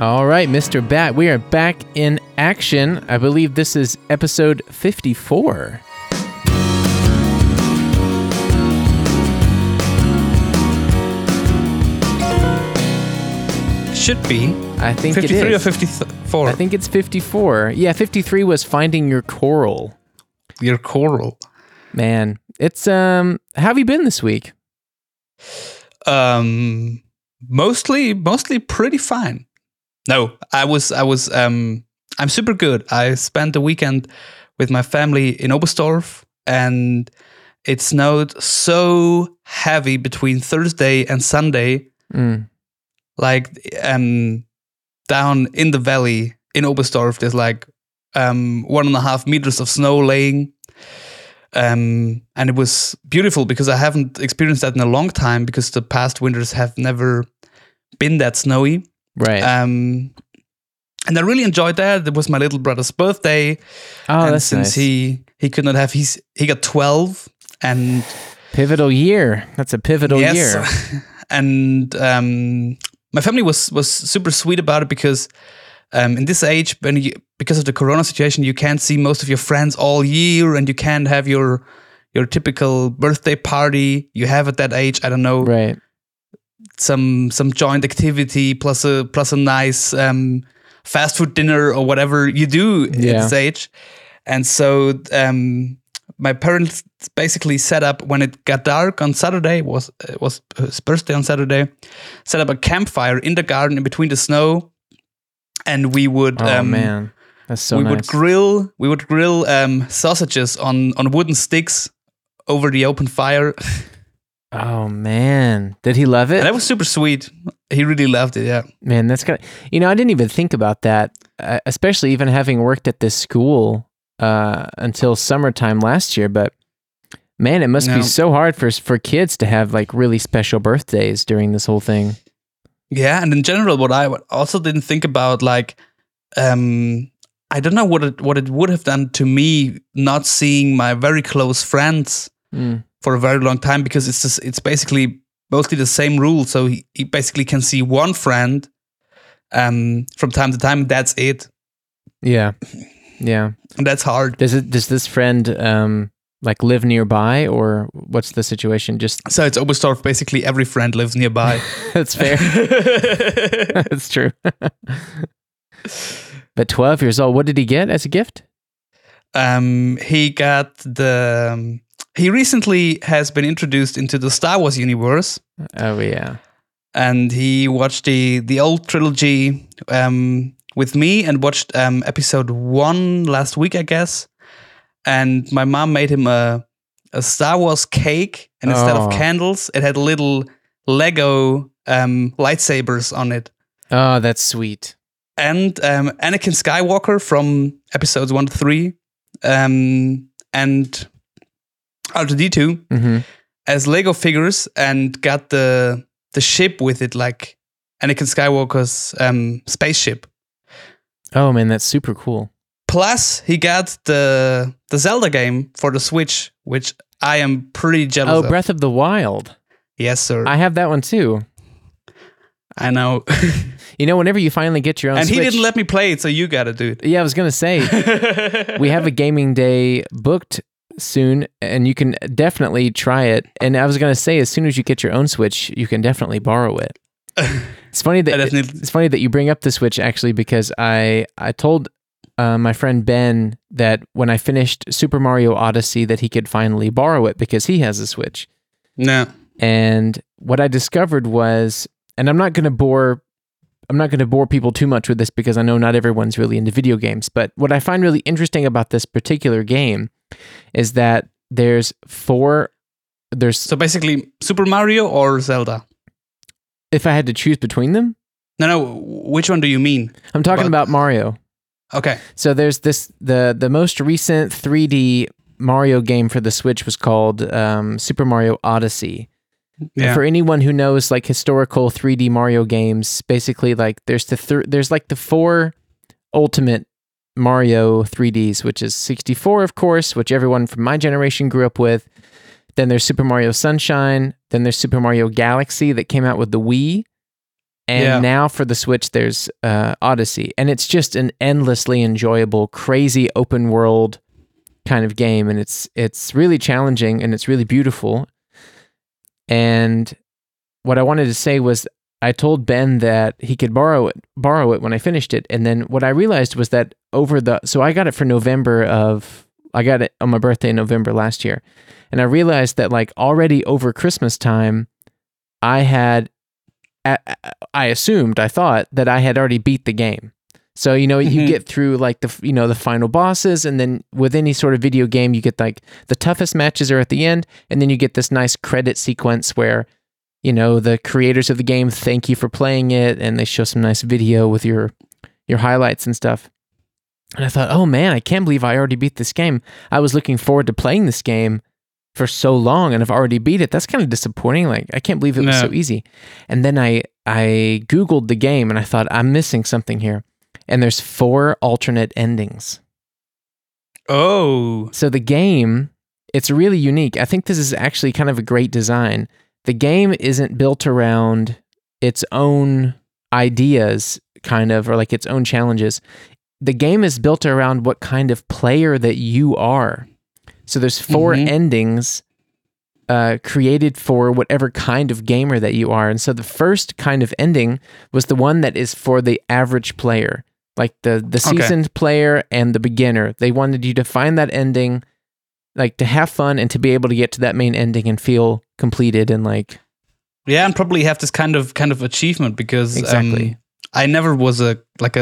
All right, Mr. Bat, we are back in action. I believe this is episode 54. Should be. I think 53 it or is. 54? I think it's 54. Yeah, 53 was Finding Your Coral. Your coral. Man, it's how have you been this week? Mostly pretty fine. No, I'm super good. I spent the weekend with my family in Oberstdorf, and it snowed so heavy between Thursday and Sunday. Like down in the valley in Oberstdorf, there's like 1.5 meters of snow laying. And it was beautiful because I haven't experienced that in a long time because the past winters have never been that snowy. Right. And I really enjoyed that. It was my little brother's birthday. Oh, and that's since nice. he could not have, he got 12 and Pivotal year. That's a pivotal year. And my family was super sweet about it because in this age, because of the corona situation, you can't see most of your friends all year, and you can't have your typical birthday party you have at that age. I don't know, Right. some joint activity plus a nice fast food dinner or whatever you do at this age. And so my parents basically set up, when it got dark on Saturday, it was his birthday on Saturday, set up a campfire in the garden in between the snow, and we would man, that's so nice. we would grill sausages on wooden sticks over the open fire. Oh man, did he love it? And that was super sweet. He really loved it. Yeah, Man, that's kind of, I didn't even think about that, especially even having worked at this school until summertime last year. But man, it must be so hard for kids to have like really special birthdays during this whole thing. Yeah, and in general, what I also didn't think about, like, I don't know what it would have done to me not seeing my very close friends for a very long time, because it's basically mostly the same rule. So he basically can see one friend from time to time. That's it. Yeah, yeah. And that's hard. Does this friend like live nearby, or what's the situation? So it's Oberstdorf. Basically, every friend lives nearby. That's fair. That's true. But 12 years old, what did he get as a gift? He got he recently has been introduced into the Star Wars universe. Oh yeah. And he watched the old trilogy with me, and watched episode 1 last week, I guess. And my mom made him a Star Wars cake, and instead of candles, it had little Lego lightsabers on it. Oh, that's sweet. And Anakin Skywalker from episodes 1 to 3, and R2-D2 as Lego figures, and got the ship with it, like Anakin Skywalker's spaceship. Oh man, that's super cool. Plus, he got the Zelda game for the Switch, which I am pretty jealous of. Oh, Breath of the Wild. Yes, sir. I have that one too. I know. Whenever you finally get your own and Switch... he didn't let me play it, so you gotta do it. Yeah, I was going to say, we have a gaming day booked soon, and you can definitely try it. And I was going to say, as soon as you get your own Switch, you can definitely borrow it. It's funny that you bring up the Switch, actually, because I told my friend Ben that when I finished Super Mario Odyssey that he could finally borrow it because he has a Switch. No. And what I discovered was, and I'm not going to bore people too much with this because I know not everyone's really into video games, but what I find really interesting about this particular game is that there's so basically Super Mario or Zelda? If I had to choose between them? No, which one do you mean? I'm talking about Mario. Okay. So there's the most recent 3D Mario game for the Switch was called Super Mario Odyssey. Yeah. And for anyone who knows like historical 3D Mario games, basically like there's like the 4 ultimate Mario 3Ds, which is 64, of course, which everyone from my generation grew up with. Then there's Super Mario Sunshine. Then there's Super Mario Galaxy that came out with the Wii. And now for the Switch, there's Odyssey. And it's just an endlessly enjoyable, crazy open world kind of game. And it's really challenging and it's really beautiful. And what I wanted to say was I told Ben that he could borrow it when I finished it. And then what I realized was that so I got it for I got it on my birthday in November last year. And I realized that like already over Christmas time, I thought that I had already beat the game. So, you get through like the final bosses, and then with any sort of video game, you get like the toughest matches are at the end, and then you get this nice credit sequence where, the creators of the game thank you for playing it, and they show some nice video with your highlights and stuff. And I thought, oh man, I can't believe I already beat this game. I was looking forward to playing this game for so long, and I've already beat it. That's kind of disappointing. Like, I can't believe it was so easy. And then I Googled the game, and I thought, I'm missing something here. And there's 4 alternate endings. Oh. So the game, it's really unique. I think this is actually kind of a great design. The game isn't built around its own ideas, kind of, or like its own challenges. The game is built around what kind of player that you are. So there's 4 endings created for whatever kind of gamer that you are. And so the first kind of ending was the one that is for the average player, like the seasoned player and the beginner. They wanted you to find that ending, like to have fun and to be able to get to that main ending and feel completed and like... Yeah, and probably have this kind of achievement because exactly. I never was a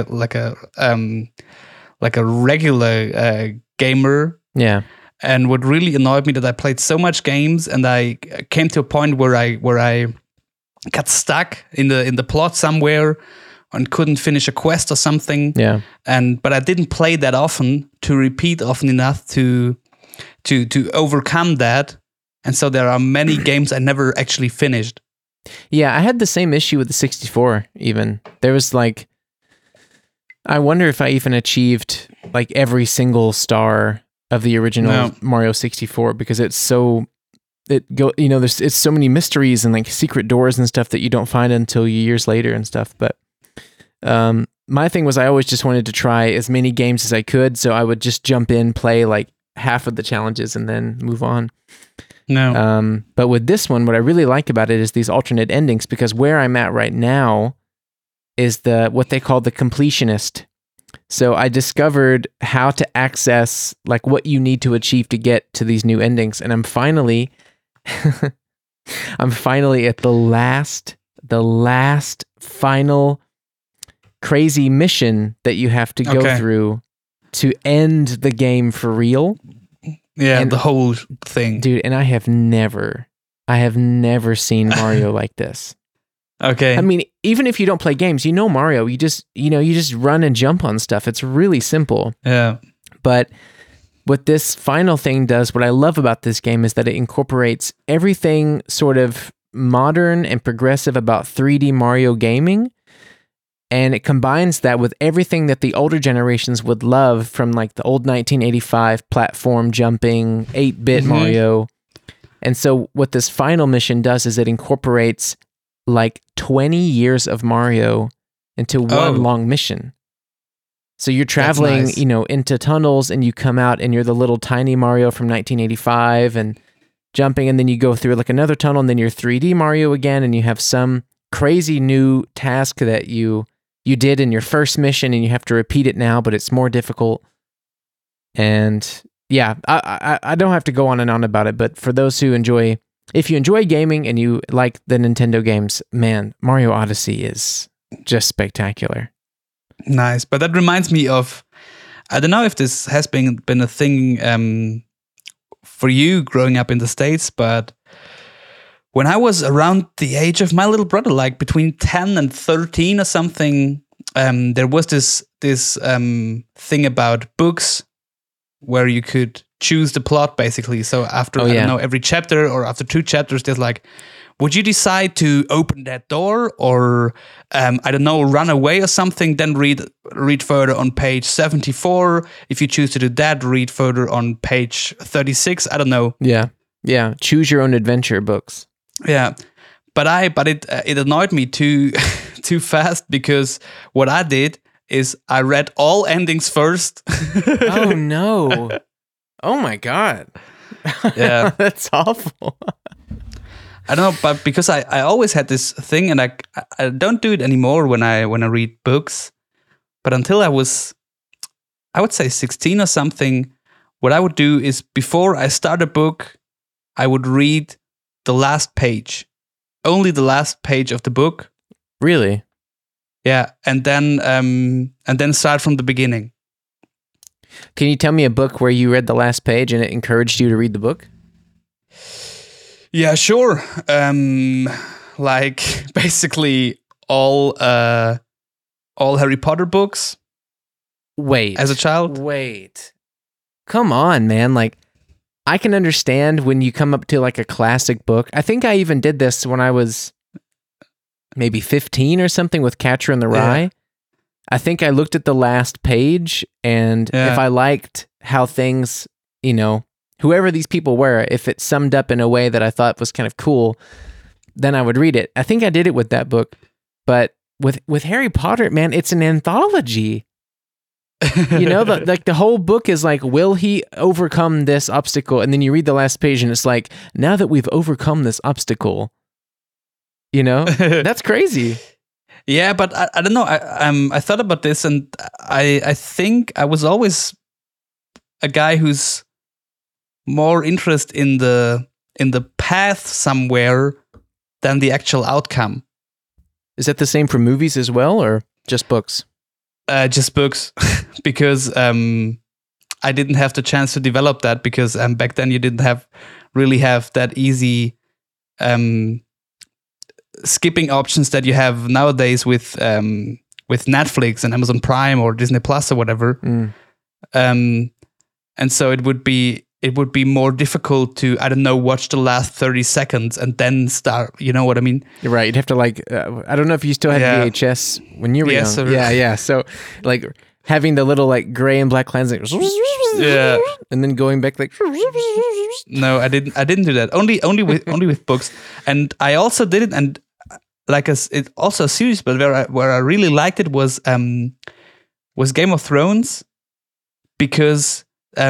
regular gamer. Yeah. And what really annoyed me that I played so much games, and I came to a point where I got stuck in the plot somewhere and couldn't finish a quest or something. Yeah. But I didn't play that often to repeat often enough to overcome that. And so there are many games I never actually finished. Yeah, I had the same issue with the 64 even. There was like, I wonder if I even achieved like every single star of the original Mario 64, because it's so, it's so many mysteries and like secret doors and stuff that you don't find until years later and stuff. But my thing was I always just wanted to try as many games as I could, so I would just jump in, play like half of the challenges and then move on. But with this one, what I really like about it is these alternate endings, because where I'm at right now is what they call the completionist. So I discovered how to access like what you need to achieve to get to these new endings, and I'm finally at the last final crazy mission that you have to go through to end the game for real. Yeah, and the whole thing. Dude, and I have never seen Mario like this. Okay. I mean, even if you don't play games, Mario, you just run and jump on stuff. It's really simple. Yeah. But what this final thing does, what I love about this game is that it incorporates everything sort of modern and progressive about 3D Mario gaming. And it combines that with everything that the older generations would love from like the old 1985 platform jumping 8-bit Mario. And so what this final mission does is it incorporates like 20 years of Mario into one long mission. So you're traveling, nice. Into tunnels, and you come out and you're the little tiny Mario from 1985 and jumping, and then you go through like another tunnel, and then you're 3D Mario again, and you have some crazy new task that you did in your first mission, and you have to repeat it now, but it's more difficult. And yeah, I don't have to go on and on about it, but for those who if you enjoy gaming and you like the Nintendo games, man, Mario Odyssey is just spectacular. Nice. But that reminds me of, I don't know if this has been a thing for you growing up in the States, but when I was around the age of my little brother, like between 10 and 13 or something, there was this thing about books where you could choose the plot, basically. So after, I don't know, every chapter or after 2 chapters, there's like, would you decide to open that door or, I don't know, run away or something? Then read further on page 74. If you choose to do that, read further on page 36. I don't know. Yeah. Yeah. Choose your own adventure books. Yeah. But it annoyed me too too fast, because what I did is I read all endings first. Oh no. Oh my God. Yeah. That's awful. I don't know, but because I always had this thing, and I don't do it anymore when I read books. But until I would say 16 or something, what I would do is before I start a book, I would read the last page, only the last page of the book. Really? Yeah, and then start from the beginning. Can you tell me a book where you read the last page and it encouraged you to read the book? Yeah, sure. Like basically all Harry Potter books. Wait. As a child? Wait. Come on, man. Like, I can understand when you come up to like a classic book. I think I even did this when I was maybe 15 or something with Catcher in the Rye. Yeah. I think I looked at the last page, and if I liked how things, whoever these people were, if it summed up in a way that I thought was kind of cool, then I would read it. I think I did it with that book. But with Harry Potter, man, it's an anthology. The whole book is like, will he overcome this obstacle? And then you read the last page and it's like, now that we've overcome this obstacle, that's crazy. Yeah, but I don't know. I thought about this, and I think I was always a guy who's more interested in the path somewhere than the actual outcome. Is that the same for movies as well, or just books? Just books, because I didn't have the chance to develop that, because back then you didn't really have that easy skipping options that you have nowadays with Netflix and Amazon Prime or Disney Plus or whatever. And so it would be more difficult to, I don't know, watch the last 30 seconds and then start. You know what I mean? You're right. You'd have to I don't know if you still had VHS when you were young. So, yeah. So like having the little like gray and black lines, like, yeah, and then going back like. No, I didn't do that. Only with books. And I also did it, and like it's also a series, but where I really liked it was Game of Thrones, because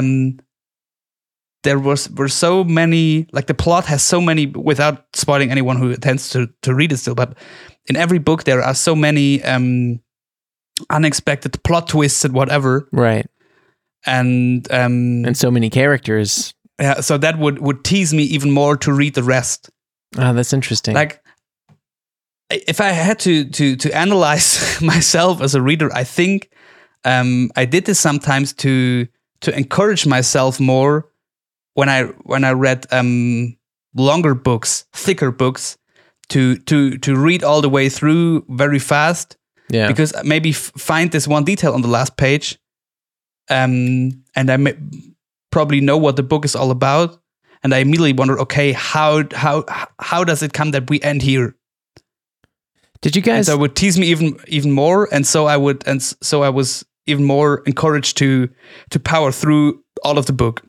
there were so many, like the plot has so many, without spoiling anyone who tends to read it still, but in every book there are so many unexpected plot twists and whatever. Right. And so many characters. Yeah, so that would tease me even more to read the rest. Oh, that's interesting. Like, if I had to analyze myself as a reader, I think I did this sometimes to encourage myself more when I read longer books, thicker books, to read all the way through very fast. Yeah. Because maybe find this one detail on the last page, and I probably know what the book is all about, and I immediately wonder, okay, how does it come that we end here? Did you guys? And so it would tease me even more, and so I was even more encouraged to power through all of the book.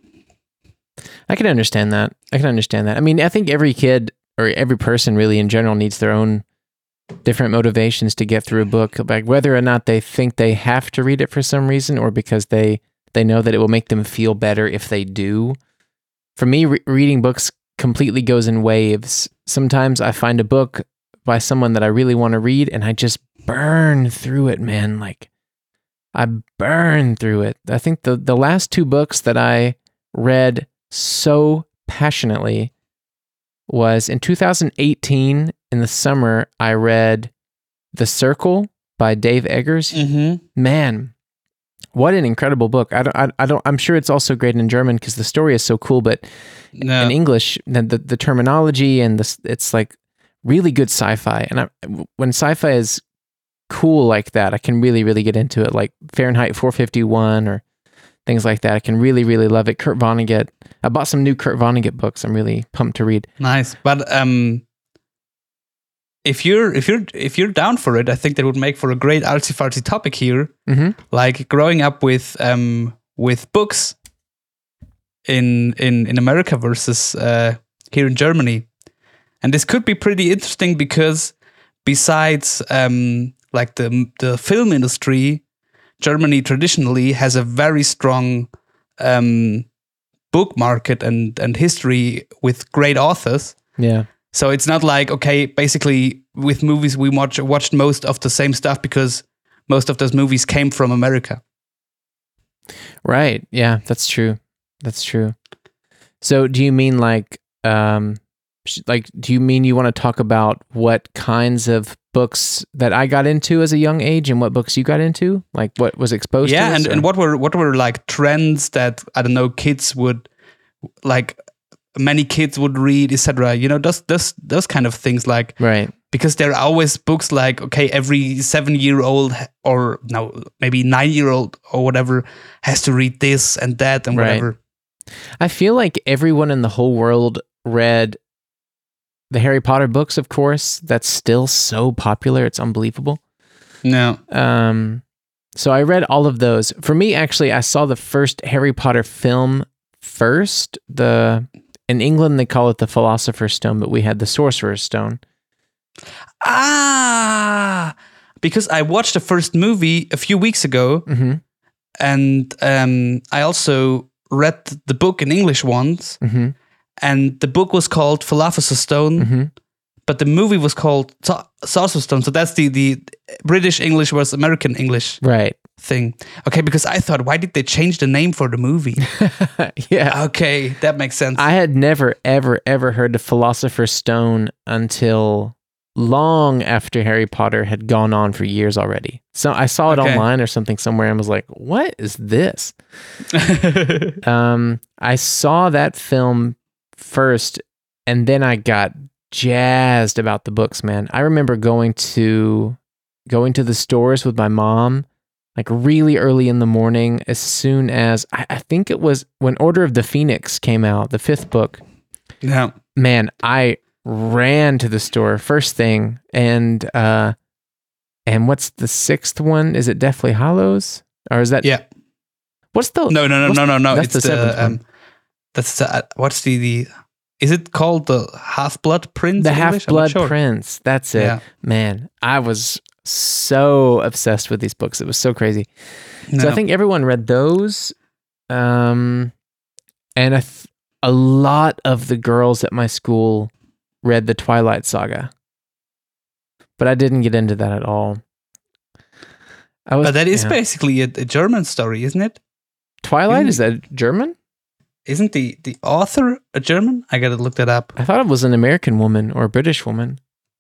I can understand that. I mean, I think every kid or every person really in general needs their own different motivations to get through a book, like whether or not they think they have to read it for some reason, or because they know that it will make them feel better if they do. For me, reading books completely goes in waves. Sometimes I find a book by someone that I really want to read, and I just burn through it, man. Like, I burn through it. I think the last two books that I read so passionately was in 2018 in the summer. I read The Circle by Dave Eggers. Mm-hmm. Man, what an incredible book. I'm sure it's also great in German because the story is so cool, but in English, the terminology and it's like really good sci-fi. And when sci-fi is cool like that, I can really, really get into it, like Fahrenheit 451 or things like that. I can really, really love it. Kurt Vonnegut. I bought some new Kurt Vonnegut books. I'm really pumped to read. Nice. But if you're down for it, I think that would make for a great artsy-fartsy topic here. Mm-hmm. Like growing up with books in America versus here in Germany. And this could be pretty interesting because besides like the film industry, Germany traditionally has a very strong book market and history with great authors. Yeah. So it's not like, okay, basically with movies we watched most of the same stuff because most of those movies came from America. Right. Yeah, that's true. That's true. So do you mean like do you mean you want to talk about what kinds of books that I got into as a young age and what books you got into? Like what was exposed to us? And what were like trends that, I don't know, kids would like, many kids would read, etc. You know, those kind of things, like, right. Because there are always books like, okay, every 7-year-old or no, maybe 9-year-old or whatever has to read this and that and whatever. I feel like everyone in the whole world read the Harry Potter books, of course. That's still so popular. It's unbelievable. No. So I read all of those. For me, actually, I saw the first Harry Potter film first. In England, they call it the Philosopher's Stone, but we had the Sorcerer's Stone. Because I watched the first movie a few weeks ago, mm-hmm. and I also read the book in English once, mm-hmm. and the book was called Philosopher's Stone, mm-hmm. but the movie was called Sorcerer's Stone. So that's the British English versus American English thing. Okay, because I thought, why did they change the name for the movie? Yeah. Okay, that makes sense. I had never, ever, ever heard of Philosopher's Stone until long after Harry Potter had gone on for years already. So I saw it online or something somewhere and was like, what is this? I saw that film first and then I got jazzed about the books, man. I remember going to the stores with my mom like really early in the morning, as soon as I think it was when Order of the Phoenix came out, the 5th book. Yeah. Man, I ran to the store first thing, and what's the 6th one? Is it Deathly Hallows, or is that? Yeah. What's the? No. That's the 7th one. That's what's the? Is it called the Half-Blood Prince? The Half-Blood Prince. That's it. Yeah. Man, I was so obsessed with these books. It was so crazy. No. So I think everyone read those, and a lot of the girls at my school read the Twilight Saga, but I didn't get into that at all. But that is basically a German story, isn't it? Twilight, is that German? Isn't the author a German? I gotta look that up. I thought it was an American woman or a British woman.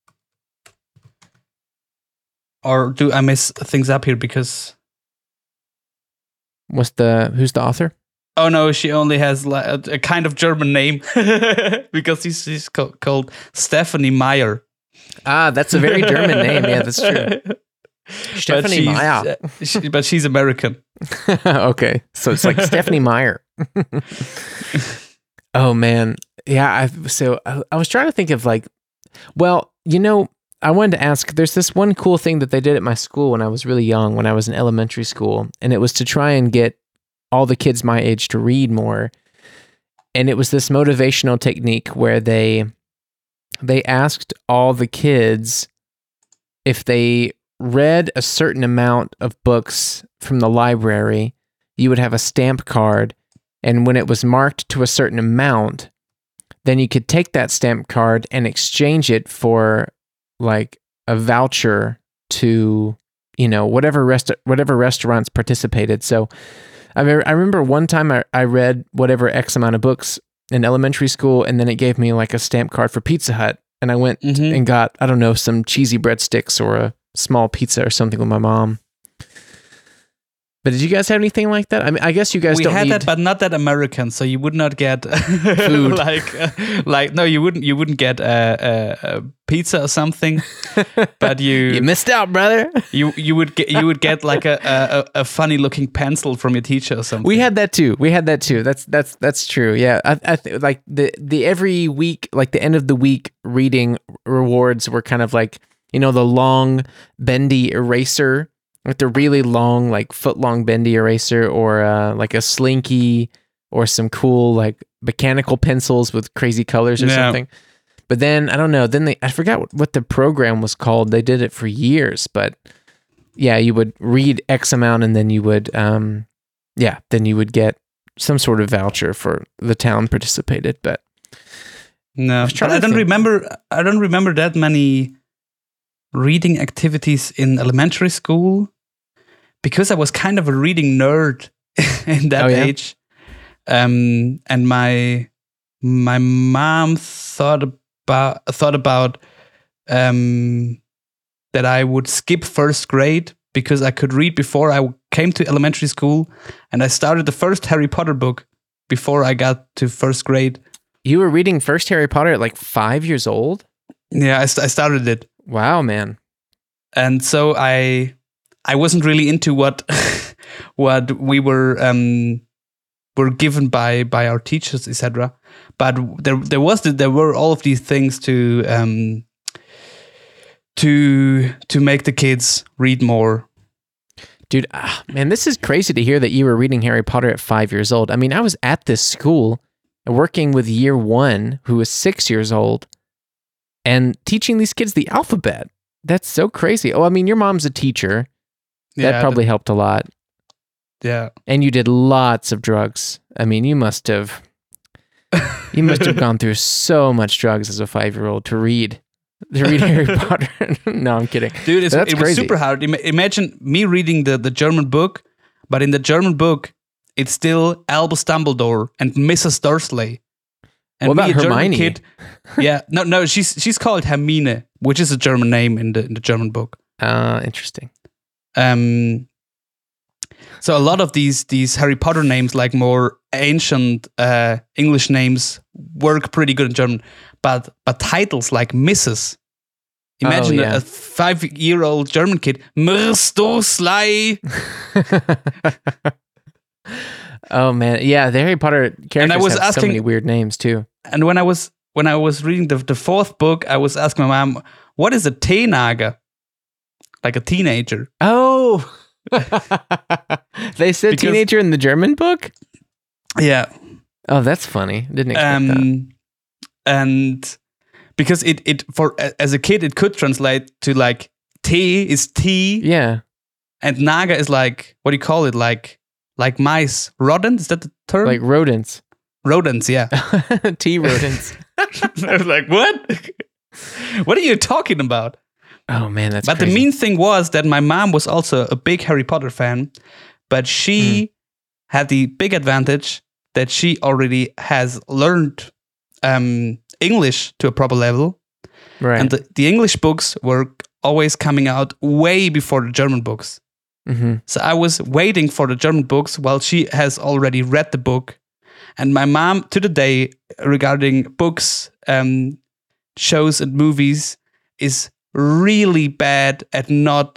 Or do I mess things up here because... Who's the author? Oh no, she only has like a kind of German name because she's called Stephanie Meyer. Ah, that's a very German name. Yeah, that's true. Stephanie Meyer. But she's American. Okay, so it's like Stephanie Meyer. Oh man, yeah. I was trying to think of like, well, you know, I wanted to ask, there's this one cool thing that they did at my school when I was really young, when I was in elementary school, and it was to try and get all the kids my age to read more. And it was this motivational technique where they asked all the kids if they read a certain amount of books from the library, you would have a stamp card, and when it was marked to a certain amount, then you could take that stamp card and exchange it for like a voucher to, you know, whatever restaurants participated. So I remember one time I read whatever X amount of books in elementary school, and then it gave me like a stamp card for Pizza Hut, and I went and got, I don't know, some cheesy breadsticks or a small pizza or something with my mom. But did you guys have anything like that? I mean, I guess you guys don't. We had that, but not that American. So you would not get food. like no, you wouldn't get a pizza or something. But you missed out, brother. You would get like a funny looking pencil from your teacher or something. We had that too. That's true. Yeah, I like the every week, like the end of the week reading rewards were kind of like, you know, the long bendy eraser. Like the really long, like foot-long bendy eraser, or like a Slinky, or some cool like mechanical pencils with crazy colors or something. But then I don't know. Then I forgot what the program was called. They did it for years, but yeah, you would read X amount, and then you would then you would get some sort of voucher for the town participated. But no, I don't remember. I don't remember that many reading activities in elementary school because I was kind of a reading nerd in that age. And my mom thought about that I would skip first grade because I could read before I came to elementary school, and I started the first Harry Potter book before I got to first grade. You were reading first Harry Potter at like 5 years old? Yeah, I started it. Wow, man. And so I wasn't really into what we were given by our teachers, etc. But there were all of these things to make the kids read more. Dude, man, this is crazy to hear that you were reading Harry Potter at 5 years old. I mean, I was at this school working with year 1 who was 6 years old and teaching these kids the alphabet. That's so crazy. Oh, I mean, your mom's a teacher. That probably helped a lot. Yeah. And you did lots of drugs. I mean, you must have gone through so much drugs as a 5-year-old to read Harry Potter. No, I'm kidding. Dude, it was super hard. Imagine me reading the German book, but in the German book, it's still Albus Dumbledore and Mrs. Dursley. And what about Hermione? Kid, yeah, no, she's called Hermine, which is a German name in the German book. Interesting. So a lot of these Harry Potter names, like more ancient English names, work pretty good in German. But titles like Mrs. Imagine a 5-year-old German kid, Mrs. Dursley. Oh man, yeah, the Harry Potter characters have so many weird names too. And when I was reading the fourth book, I was asking my mom, "What is a Teenager?" Like a teenager. Oh, they said teenager in the German book. Yeah. Oh, that's funny. Didn't expect that. And because it for as a kid it could translate to like T is tea. Yeah. And Naga is like, what do you call it? Like mice. Rodent? Is that the term? Like rodents. Rodents, yeah. Tea rodents. I was like, what? What are you talking about? Oh man, that's But crazy. the mean thing was that my mom was also a big Harry Potter fan, but she had the big advantage that she already has learned English to a proper level. Right. And the English books were always coming out way before the German books. Mm-hmm. So I was waiting for the German books while she has already read the book. And my mom, to the day, regarding books, shows and movies, is really bad at not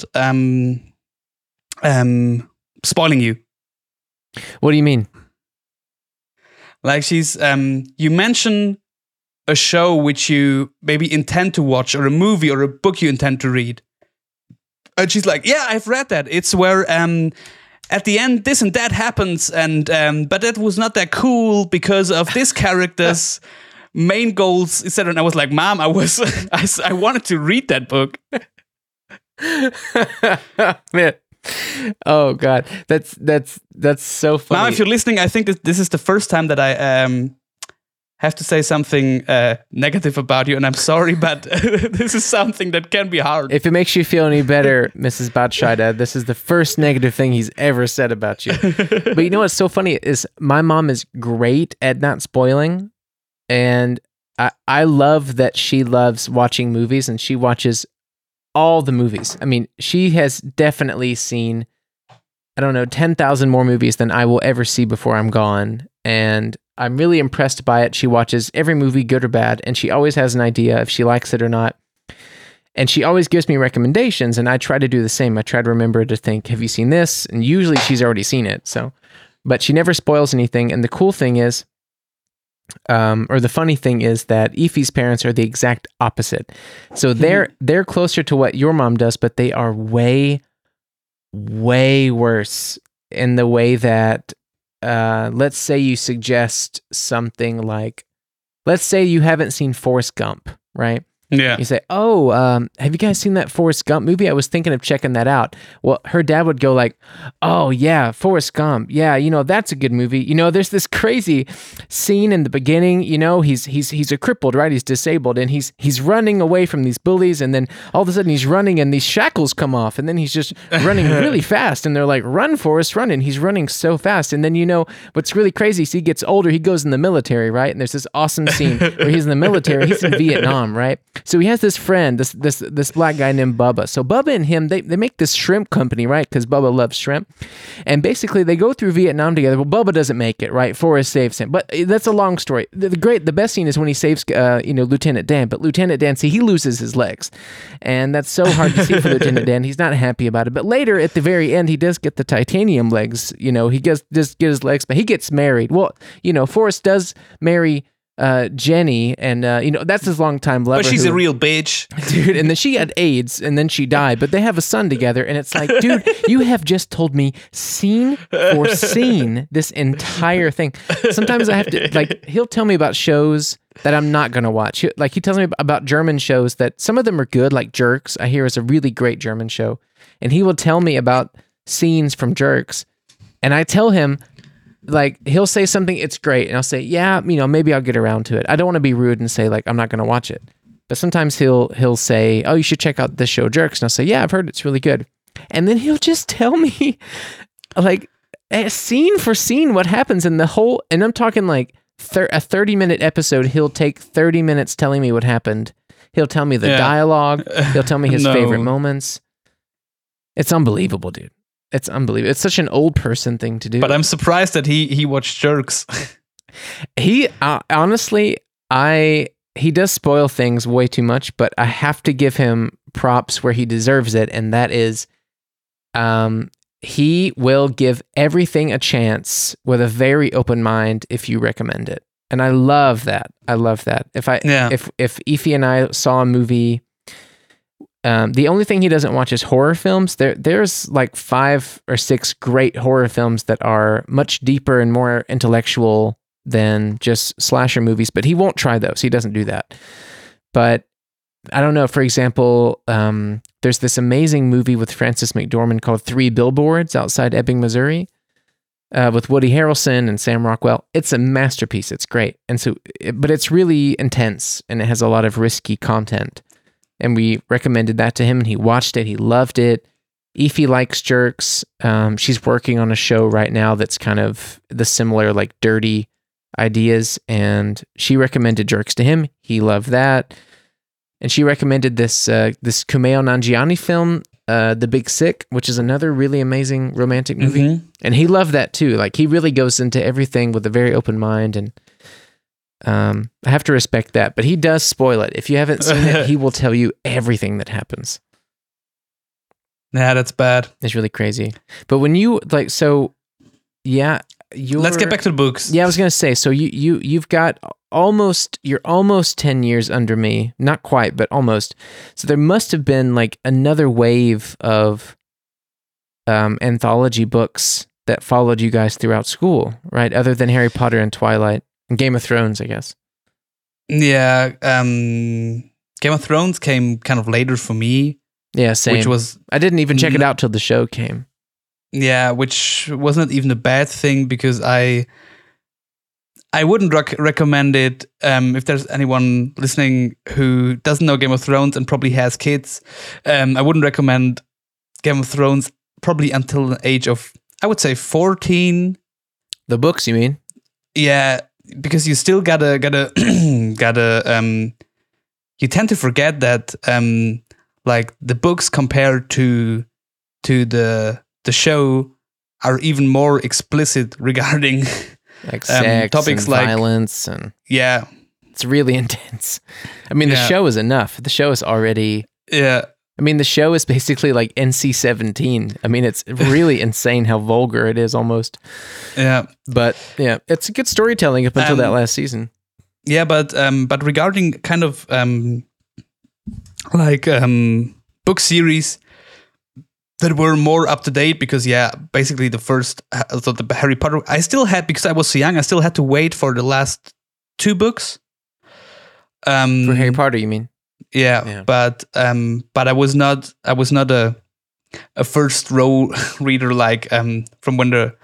spoiling you. What do you mean? Like she's, you mention a show which you maybe intend to watch, or a movie or a book you intend to read. And she's like, yeah, I've read that. It's where at the end this and that happens, and but that was not that cool because of this character's main goals, etc. And I was like, Mom, I wanted to read that book. Man. Oh God, that's so funny. Mom, if you're listening, I think this is the first time that I have to say something negative about you, and I'm sorry, but this is something that can be hard. If it makes you feel any better, Mrs. Batshida, this is the first negative thing he's ever said about you. But you know what's so funny is my mom is great at not spoiling, and I love that she loves watching movies, and she watches all the movies. I mean, she has definitely seen, 10,000 more movies than I will ever see before I'm gone. And I'm really impressed by it. She watches every movie, good or bad, and she always has an idea if she likes it or not. And she always gives me recommendations, and I try to do the same. I try to remember to think, have you seen this? And usually she's already seen it. But she never spoils anything. And the cool thing is, or the funny thing is that Ife's parents are the exact opposite. So they're closer to what your mom does, but they are way, way worse in the way that, let's say you suggest something like, let's say you haven't seen Forrest Gump, right? Yeah. You say, "Oh, have you guys seen that Forrest Gump movie? I was thinking of checking that out." Well, her dad would go like, "Oh yeah, Forrest Gump. Yeah, that's a good movie. There's this crazy scene in the beginning. He's a crippled, right? He's disabled, and he's running away from these bullies, and then all of a sudden he's running, and these shackles come off, and then he's just running really fast, and they're like, 'Run, Forrest, run!' And he's running so fast, and then what's really crazy is he gets older, he goes in the military, right? And there's this awesome scene where he's in the military, he's in Vietnam, right? So he has this friend, this black guy named Bubba. So Bubba and him, they make this shrimp company, right? Because Bubba loves shrimp. And basically they go through Vietnam together. Well, Bubba doesn't make it, right? Forrest saves him. But that's a long story. The best scene is when he saves, Lieutenant Dan. But Lieutenant Dan, see, he loses his legs. And that's so hard to see for Lieutenant Dan. He's not happy about it. But later, at the very end, he does get the titanium legs. He just get his legs, but he gets married. Well, Forrest does marry Jenny, and that's his longtime lover. But she's a real bitch, dude. And then she had AIDS, and then she died. But they have a son together, and it's like, dude, you have just told me scene for scene this entire thing. Sometimes I have to he'll tell me about shows that I'm not gonna watch. He tells me about German shows that some of them are good, like Jerks. I hear is a really great German show, and he will tell me about scenes from Jerks, and I tell him. He'll say something, it's great, and I'll say, yeah, maybe I'll get around to it. I don't want to be rude and say, I'm not going to watch it. But sometimes he'll say, oh, you should check out this show, Jerks. And I'll say, yeah, I've heard it's really good. And then he'll just tell me, scene for scene what happens in the whole, and I'm talking a 30-minute episode. He'll take 30 minutes telling me what happened. He'll tell me the dialogue. He'll tell me his favorite moments. It's unbelievable, dude. It's unbelievable. It's such an old person thing to do. But I'm surprised that he watched Jerks. He honestly, he does spoil things way too much, but I have to give him props where he deserves it, and that is, he will give everything a chance with a very open mind if you recommend it, and I love that. If Ify and I saw a movie. The only thing he doesn't watch is horror films. There's 5 or 6 great horror films that are much deeper and more intellectual than just slasher movies, but he won't try those. He doesn't do that. But I don't know. For example, there's this amazing movie with Frances McDormand called 3 Billboards Outside Ebbing, Missouri, with Woody Harrelson and Sam Rockwell. It's a masterpiece. It's great. But it's really intense, and it has a lot of risky content. And we recommended that to him, and he watched it. He loved it. Ify likes Jerks. She's working on a show right now that's kind of the similar, dirty ideas, and she recommended Jerks to him. He loved that. And she recommended this Kumail Nanjiani film, The Big Sick, which is another really amazing romantic movie. Mm-hmm. And he loved that too. He really goes into everything with a very open mind, and I have to respect that, but he does spoil it. If you haven't seen it, he will tell you everything that happens. Yeah, that's bad. It's really crazy. But when you let's get back to the books. Yeah, I was gonna say. So you've got you're almost 10 years under me. Not quite, but almost. So there must have been another wave of anthology books that followed you guys throughout school, right? Other than Harry Potter and Twilight. Game of Thrones, I guess. Yeah, Game of Thrones came kind of later for me. Yeah, same. I didn't even check it out till the show came. Yeah, which wasn't even a bad thing, because I wouldn't recommend it if there's anyone listening who doesn't know Game of Thrones and probably has kids. I wouldn't recommend Game of Thrones probably until the age of, I would say, 14. The books, you mean? Yeah. Because you still gotta you tend to forget that the books compared to the show are even more explicit regarding sex topics and violence, and it's really intense. I mean, the show is enough. The show is already I mean, the show is basically NC-17. I mean, it's really insane how vulgar it is almost. Yeah. But yeah, it's good storytelling up until that last season. Yeah, but regarding kind of book series that were more up to date, because basically the first, so the Harry Potter, I still had, because I was so young, I still had to wait for the last 2 books. For Harry Potter, you mean? Yeah. But I was not a first row reader like from when the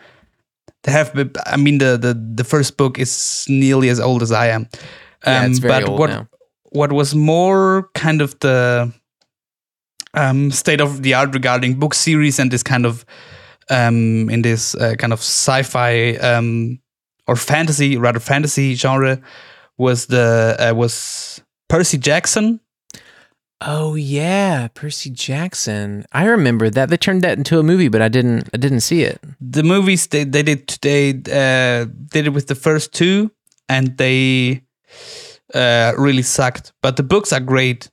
first book is nearly as old as I am. Yeah, it's very old now. What was more kind of the state of the art regarding book series and this kind of in this kind of sci-fi or fantasy genre was Percy Jackson. Oh yeah, Percy Jackson. I remember that. They turned that into a movie, but I didn't see it. The movies they did it with the first two, and they really sucked. But the books are great.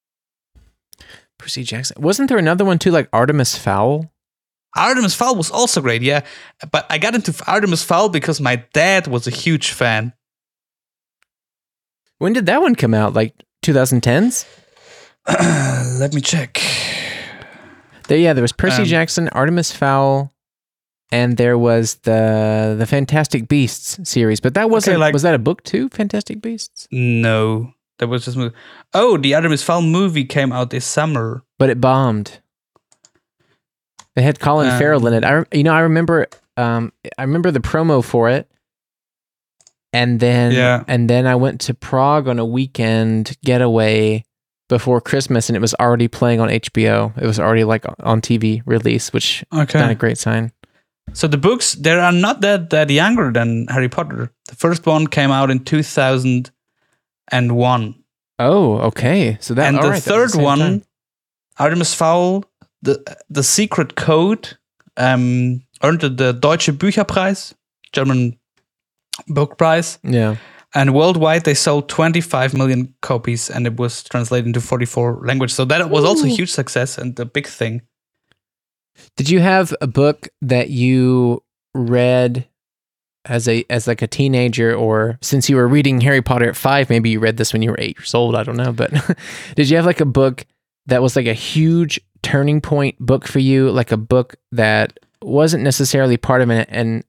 Percy Jackson. Wasn't there another one too, like Artemis Fowl? Artemis Fowl was also great, yeah. But I got into Artemis Fowl because my dad was a huge fan. When did that one come out? Like 2010s? Let me check. There was Percy Jackson, Artemis Fowl, and there was the Fantastic Beasts series. But that wasn't. Was that a book too? Fantastic Beasts? No, that was just movie. Oh, the Artemis Fowl movie came out this summer, but it bombed. They had Colin Farrell in it. I remember the promo for it, and then I went to Prague on a weekend getaway before Christmas, and it was already playing on HBO. It was already like on TV release, which is not a great sign. So the books, they are not that younger than Harry Potter. The first one came out in 2001. Oh, okay. So that, and the third one, Artemis Fowl, the Secret Code, earned the Deutsche Bücherpreis, German book prize. Yeah. And worldwide, they sold 25 million copies, and it was translated into 44 languages. So that was also a huge success and a big thing. Did you have a book that you read as like a teenager, or since you were reading Harry Potter at 5, maybe you read this when you were 8 years old? I don't know, but did you have like a book that was like a huge turning point book for you, like a book that wasn't necessarily part of an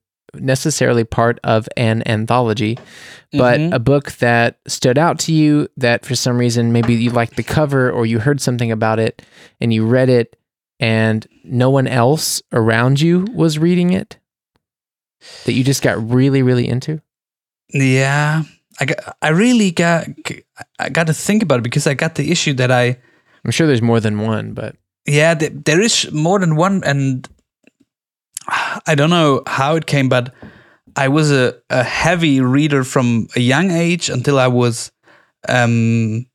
anthology, but a book that stood out to you, that for some reason maybe you liked the cover or you heard something about it and you read it and no one else around you was reading it, that you just got really, really into? Yeah, I got to think about it, because I got the issue that I'm sure there's more than one, but yeah, there is more than one, and I don't know how it came, but I was a heavy reader from a young age until I was, 14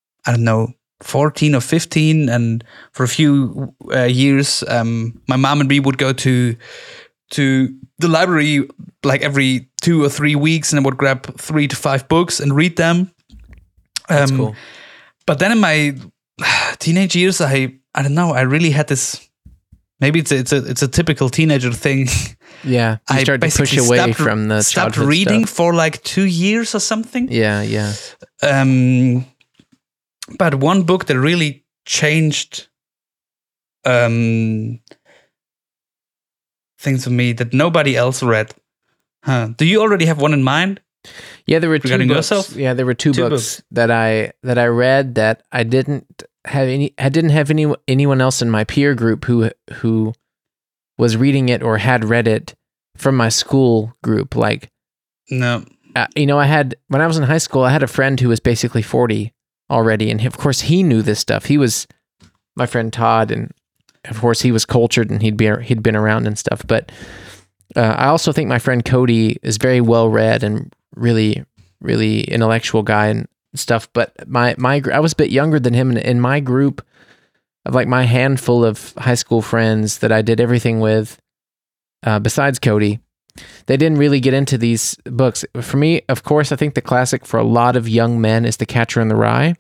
or 15. And for a few years, my mom and me would go to the library like every 2 or 3 weeks, and I would grab 3 to 5 books and read them. That's cool. But then in my teenage years, I don't know, I really had this. Maybe it's a typical teenager thing. Yeah, you start to push away from the stopped reading stuff for like 2 years or something. Yeah. But one book that really changed things for me that nobody else read. Do you already have one in mind? Yeah, there were 2 books. Yourself? Yeah, there were two books that I read that I didn't have anyone else in my peer group who was reading it or had read it from my school group. Like, no, I had, when I was in high school, I had a friend who was basically 40 already, and of course he knew this stuff. He was my friend Todd, and of course he was cultured and he'd been around and stuff. But I also think my friend Cody is very well read and really, really intellectual guy and stuff. But I was a bit younger than him, and in my group of like my handful of high school friends that I did everything with, besides Cody, they didn't really get into these books. For me, of course, I think the classic for a lot of young men is The Catcher in the Rye.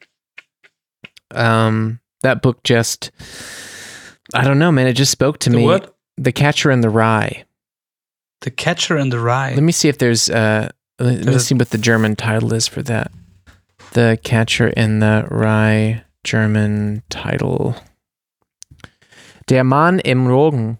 That book just, I don't know, man, it just spoke to me. What? The Catcher in the Rye. The Catcher in the Rye. Let me see if there's let me see what the German title is for that. The Catcher in the Rye, German title. Der Mann im Roggen.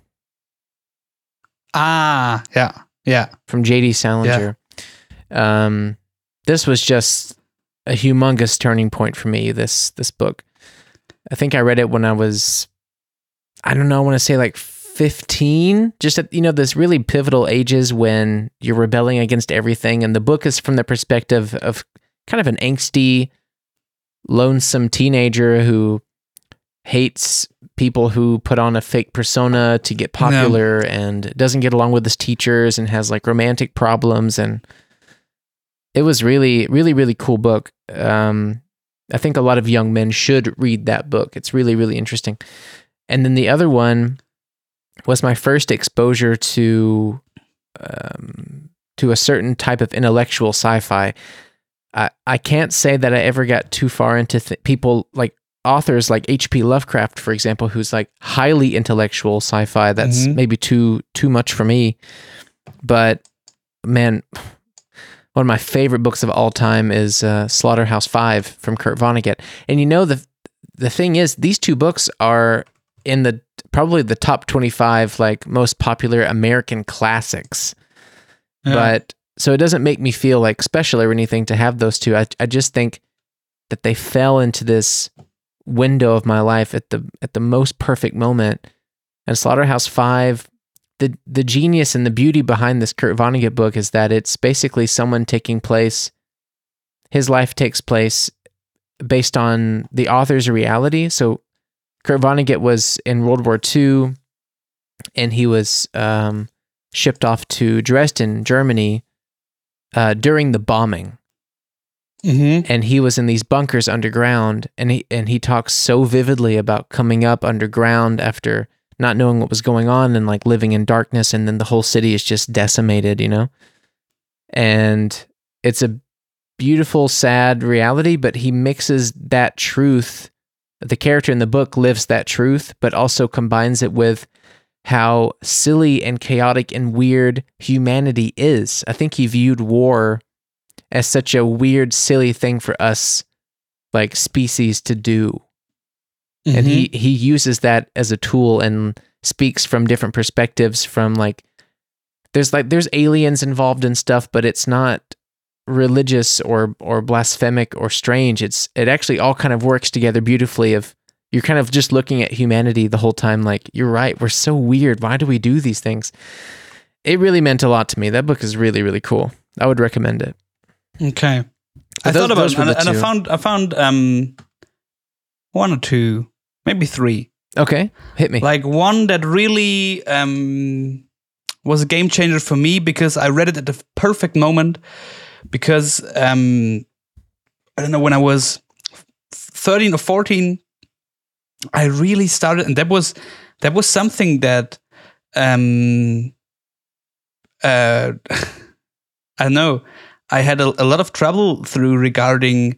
Ah, yeah. From J.D. Salinger. Yeah. This was just a humongous turning point for me, this book. I think I read it when I was, I don't know, I want to say like 15, just at, this really pivotal ages when you're rebelling against everything. And the book is from the perspective of kind of an angsty, lonesome teenager who hates people who put on a fake persona to get popular and doesn't get along with his teachers and has like romantic problems. And it was really, really, really cool book. I think a lot of young men should read that book. It's really, really interesting. And then the other one was my first exposure to a certain type of intellectual sci-fi. I can't say that I ever got too far into people like authors like H.P. Lovecraft, for example, who's like highly intellectual sci-fi. That's maybe too much for me. But man, one of my favorite books of all time is Slaughterhouse-Five from Kurt Vonnegut. And the thing is, these two books are in probably the top 25 like most popular American classics. Yeah. But so it doesn't make me feel like special or anything to have those two. I just think that they fell into this window of my life at the most perfect moment. And Slaughterhouse-Five, the genius and the beauty behind this Kurt Vonnegut book is that it's basically someone his life takes place based on the author's reality. So Kurt Vonnegut was in World War II, and he was shipped off to Dresden, Germany, during the bombing. And he was in these bunkers underground, and he talks so vividly about coming up underground after not knowing what was going on and like living in darkness, and then the whole city is just decimated, And it's a beautiful, sad reality, but he mixes that truth. The character in the book lives that truth, but also combines it with how silly and chaotic and weird humanity is. I think he viewed war as such a weird, silly thing for us, like species, to do. And he uses that as a tool and speaks from different perspectives. From like, there's aliens involved in stuff, but it's not religious or blasphemic or strange. It actually all kind of works together beautifully. You're kind of just looking at humanity the whole time, like, you're right, we're so weird. Why do we do these things? It really meant a lot to me. That book is really, really cool. I would recommend it. Okay. I thought about it, and I found one or two, maybe three. Okay, hit me. Like one that really was a game changer for me because I read it at the perfect moment. Because I don't know, when I was 13 or 14, I really started, and that was something that I don't know. I had a lot of trouble through regarding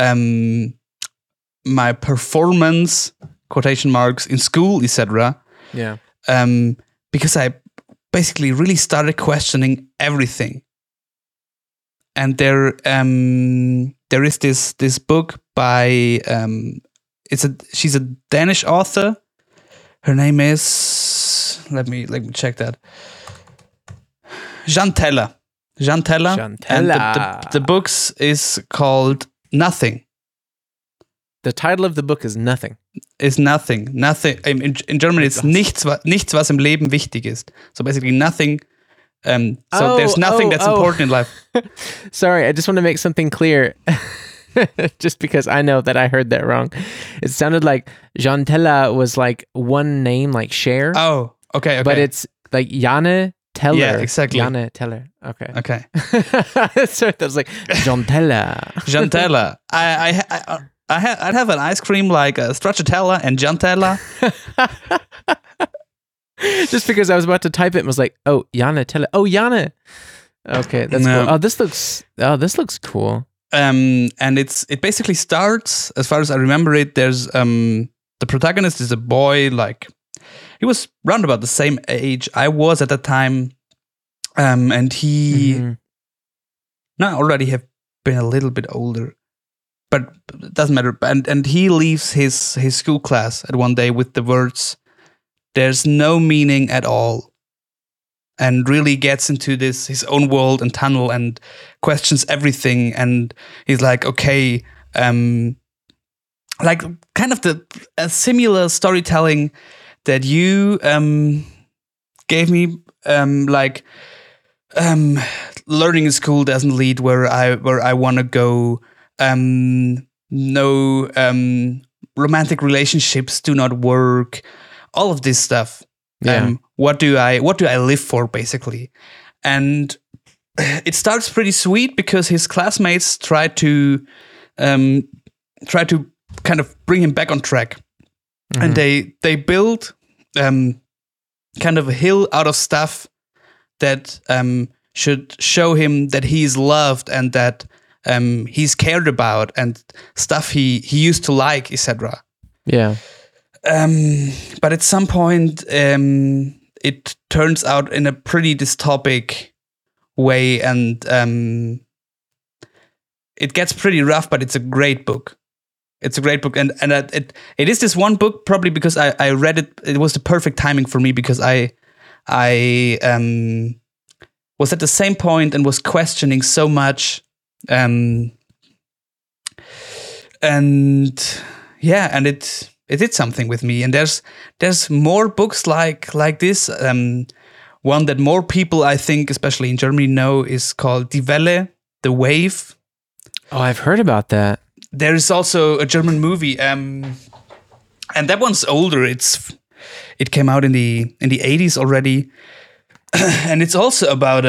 my performance, quotation marks, in school, etc. Yeah. Because I basically really started questioning everything. And there is this book by she's a Danish author. Her name is, let me check that. Jean Teller. And the books is called Nothing. The title of the book is Nothing. Is Nothing. Nothing. In German, it's nichts, was im Leben wichtig ist. So basically nothing. There's nothing that's important in life. Sorry, I just want to make something clear. Just because I know that I heard that wrong. It sounded like Jean Teller was like one name, like Cher. Oh, okay. But it's like Janne Teller. Yeah, exactly. Janne Teller. Okay. So that was like Jean Teller. Jean Teller. I'd have an ice cream like Stracciatella and Jean Teller. Just because I was about to type it and was like, oh, Janne Teller. Oh, Janne. Okay, that's cool. Oh, this looks cool. And it basically starts, as far as I remember it, there's the protagonist is a boy, like he was round about the same age I was at that time. And he now already have been a little bit older, but it doesn't matter. And he leaves his school class at one day with the words, "There's no meaning at all." and really gets into his own world and tunnel and questions everything. And he's like, okay, like kind of a similar storytelling that you gave me, like learning in school doesn't lead where I want to go. No, romantic relationships do not work. All of this stuff. Yeah. What do I live for, basically? And it starts pretty sweet because his classmates try to kind of bring him back on track, and they build kind of a hill out of stuff that should show him that he's loved and that he's cared about, and stuff he used to like, etc. Yeah. But at some point, it turns out in a pretty dystopic way, and it gets pretty rough. But it's a great book. It's a great book, and it is this one book probably because I read it. It was the perfect timing for me because I was at the same point and was questioning so much, and yeah, and it did something with me. And there's more books like this. One that more people, I think, especially in Germany, know is called Die Welle, The Wave. Oh, I've heard about that. There is also a German movie, and that one's older. It came out in the 80s already, and it's also about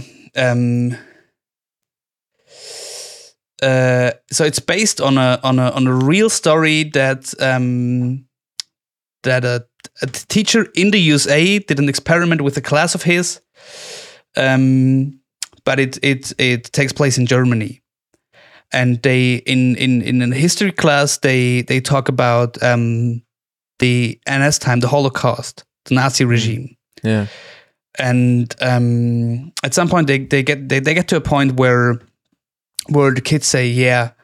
so it's based on a real story that a teacher in the USA did an experiment with a class of his, but it takes place in Germany. And they in a history class they talk about the NS time, the Holocaust, the Nazi regime. Yeah. And at some point they get to a point where the kids say, yeah,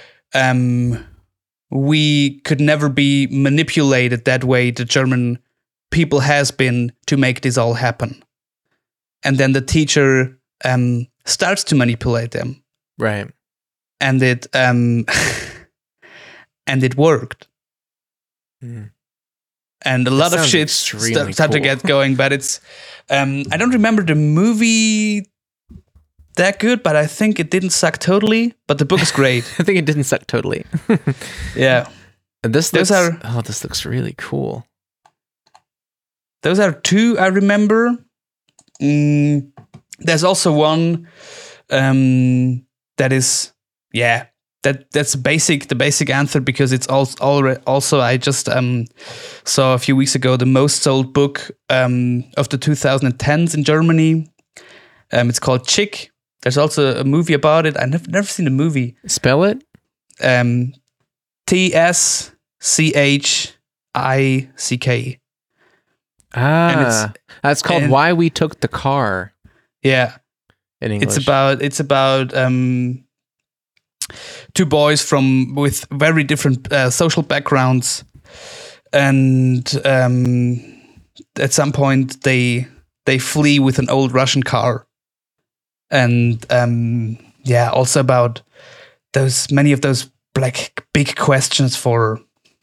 we could never be manipulated that way the German people has been to make this all happen. And then the teacher starts to manipulate them. Right. And it and it worked. Mm. And a lot of shit start to get going, but it's I don't remember the movie that good, but I think it didn't suck totally. But the book is great. I think it didn't suck totally. Yeah. And this looks really cool. Those are two I remember. There's also one that is, yeah, that's the basic answer, because it's also I just saw a few weeks ago the most sold book of the 2010s in Germany. It's called Chick. There's also a movie about it. I've never seen the movie. Spell it. TSCHICK. That's called Why We Took the Car. Yeah. In English. It's about two boys with very different social backgrounds, and at some point they flee with an old Russian car, and yeah, also about many of those big questions for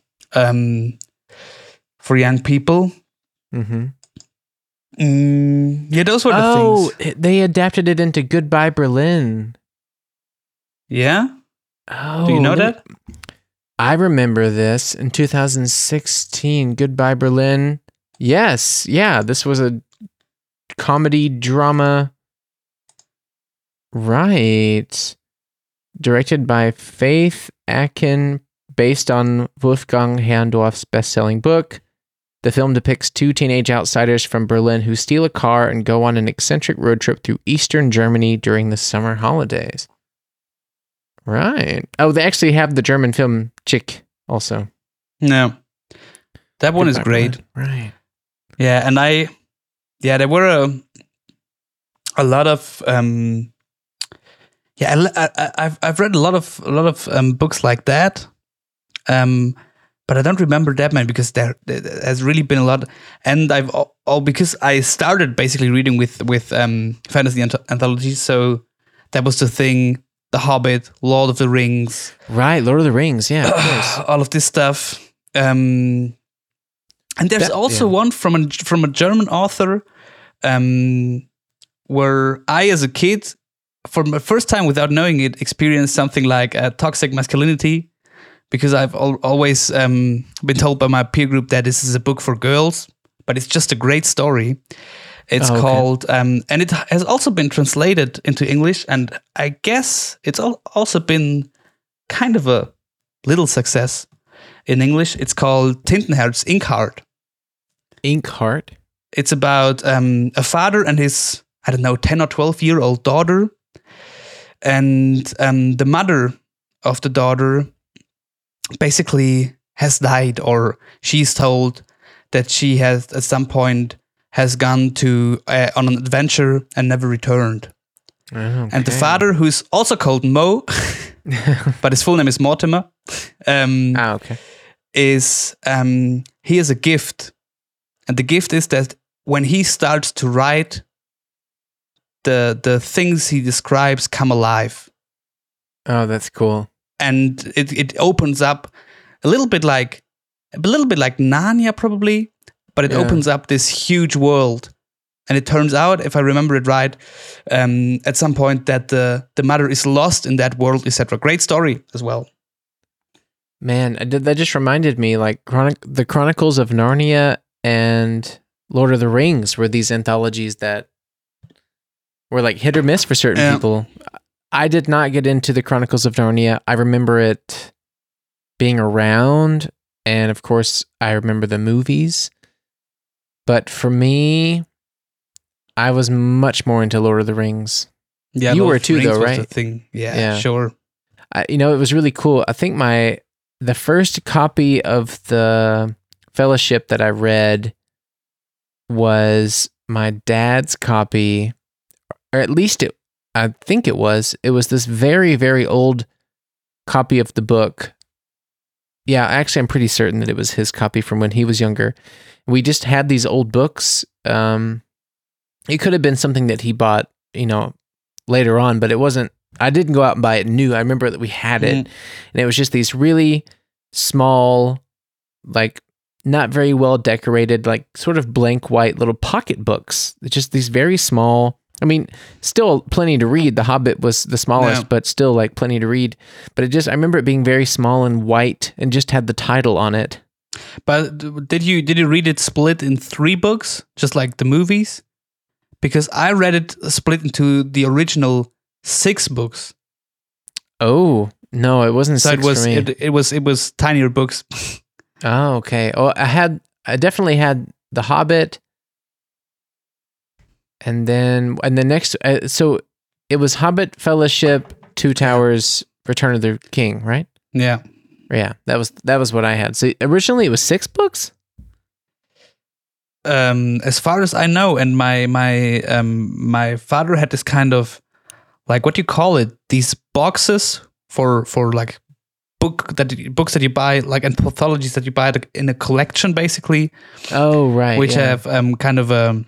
young people. Mm-hmm. Yeah, those were the things. They adapted it into Goodbye Berlin. Yeah? Oh, do you know that? I remember this in 2016. Goodbye Berlin. Yes, yeah, this was a comedy drama. Right. Directed by Faith Akin, based on Wolfgang Herrndorf's best-selling book. The film depicts two teenage outsiders from Berlin who steal a car and go on an eccentric road trip through Eastern Germany during the summer holidays. Right. Oh, they actually have the German film Chick also. No. That one is great. Right. Yeah, and there were a lot of I've read a lot of books like that. But but I don't remember that many because there has really been a lot. And I've because I started basically reading with fantasy anthologies, so that was the thing. The Hobbit, Lord of the Rings, right? Lord of the Rings, yeah, of course. All of this stuff. And there's also one from a German author, where I, as a kid, for the first time without knowing it, experienced something like toxic masculinity, because I've always been told by my peer group that this is a book for girls, but it's just a great story. It's called, and it has also been translated into English, and I guess it's also been kind of a little success in English. It's called Tintenherz, Inkheart. Inkheart? It's about a father and his, 10 or 12-year-old daughter. And the mother of the daughter basically has died, or she's told that she has at some point has gone on an adventure and never returned. Okay. And the father, who's also called Mo, but his full name is Mortimer, is he has a gift. And the gift is that when he starts to write, the things he describes come alive. Oh, that's cool. And it opens up a little bit like Narnia, probably, but it opens up this huge world. And it turns out, if I remember it right, at some point that the mother is lost in that world, etc. Great story as well. Man, that just reminded me, like the Chronicles of Narnia and Lord of the Rings were these anthologies that were like hit or miss for certain people. I did not get into the Chronicles of Narnia. I remember it being around, and of course, I remember the movies. But for me, I was much more into Lord of the Rings. Yeah, you Lord were of the too, Rings though, was right? the thing. Yeah, sure. It was really cool. I think the first copy of the Fellowship that I read was my dad's copy, or at least I think it was this very, very old copy of the book. Yeah, actually, I'm pretty certain that it was his copy from when he was younger. We just had these old books. It could have been something that he bought, later on, but it wasn't. I didn't go out and buy it new. I remember that we had it, and it was just these really small, like not very well decorated, like sort of blank white little pocket books. Just these very small. I mean, still plenty to read. The Hobbit was the smallest, but still like plenty to read. But I remember it being very small and white and just had the title on it. But did you read it split in 3 books, just like the movies? Because I read it split into the original 6 books. Oh, no, it wasn't 6 for me. It was tinier books. Oh, okay. Oh, I definitely had The Hobbit. And then next, so it was Hobbit, Fellowship, Two Towers, Return of the King, right? Yeah. Yeah, that was what I had. So originally it was 6 books? As far as I know, and my father had this kind of, like, what do you call it? These boxes for like books that you buy, like anthologies that you buy in a collection, basically. Oh, right. Which have kind of a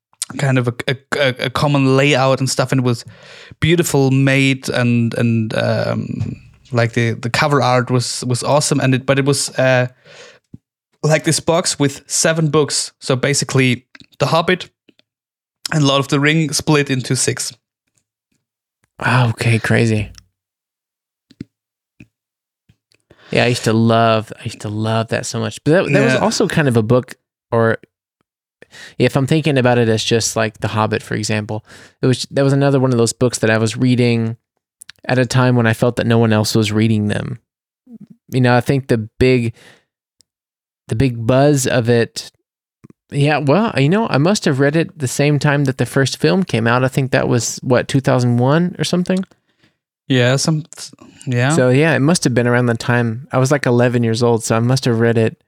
common layout and stuff, and it was beautiful made, and like the cover art was awesome, but it was like this box with 7 books. So basically, The Hobbit and Lord of the Ring split into 6. Oh, okay, crazy. Yeah, I used to love that so much. But that was also kind of a book, or if I'm thinking about it as just like The Hobbit, for example, that was another one of those books that I was reading at a time when I felt that no one else was reading them. I think the big buzz of it. Yeah, well, I must have read it the same time that the first film came out. I think that was 2001 or something. Yeah, yeah. So yeah, it must have been around the time I was like 11 years old. So I must have read it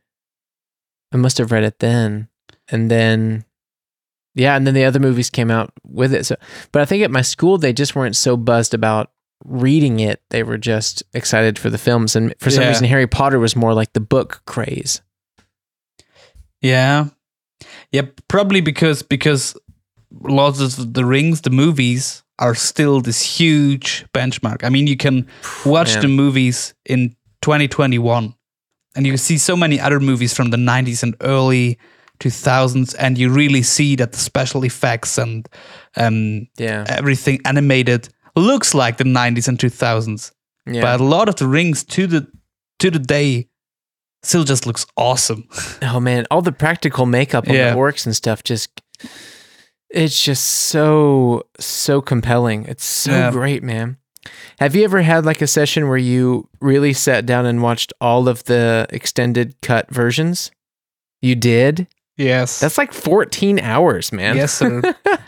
then. And then the other movies came out with it. So, but I think at my school, they just weren't so buzzed about reading it. They were just excited for the films. And for some reason, Harry Potter was more like the book craze. Yeah. Yeah, probably because Lord of the Rings, the movies, are still this huge benchmark. I mean, you can watch the movies in 2021 and you see so many other movies from the 90s and early 2000s, and you really see that the special effects and everything animated looks like the 90s and 2000s. Yeah. But Lord of the Rings to the day still just looks awesome. Oh man, all the practical makeup on the orcs and stuff it's just so compelling. It's so great, man. Have you ever had like a session where you really sat down and watched all of the extended cut versions? You did? Yes. That's like 14 hours, man. Yes, sir.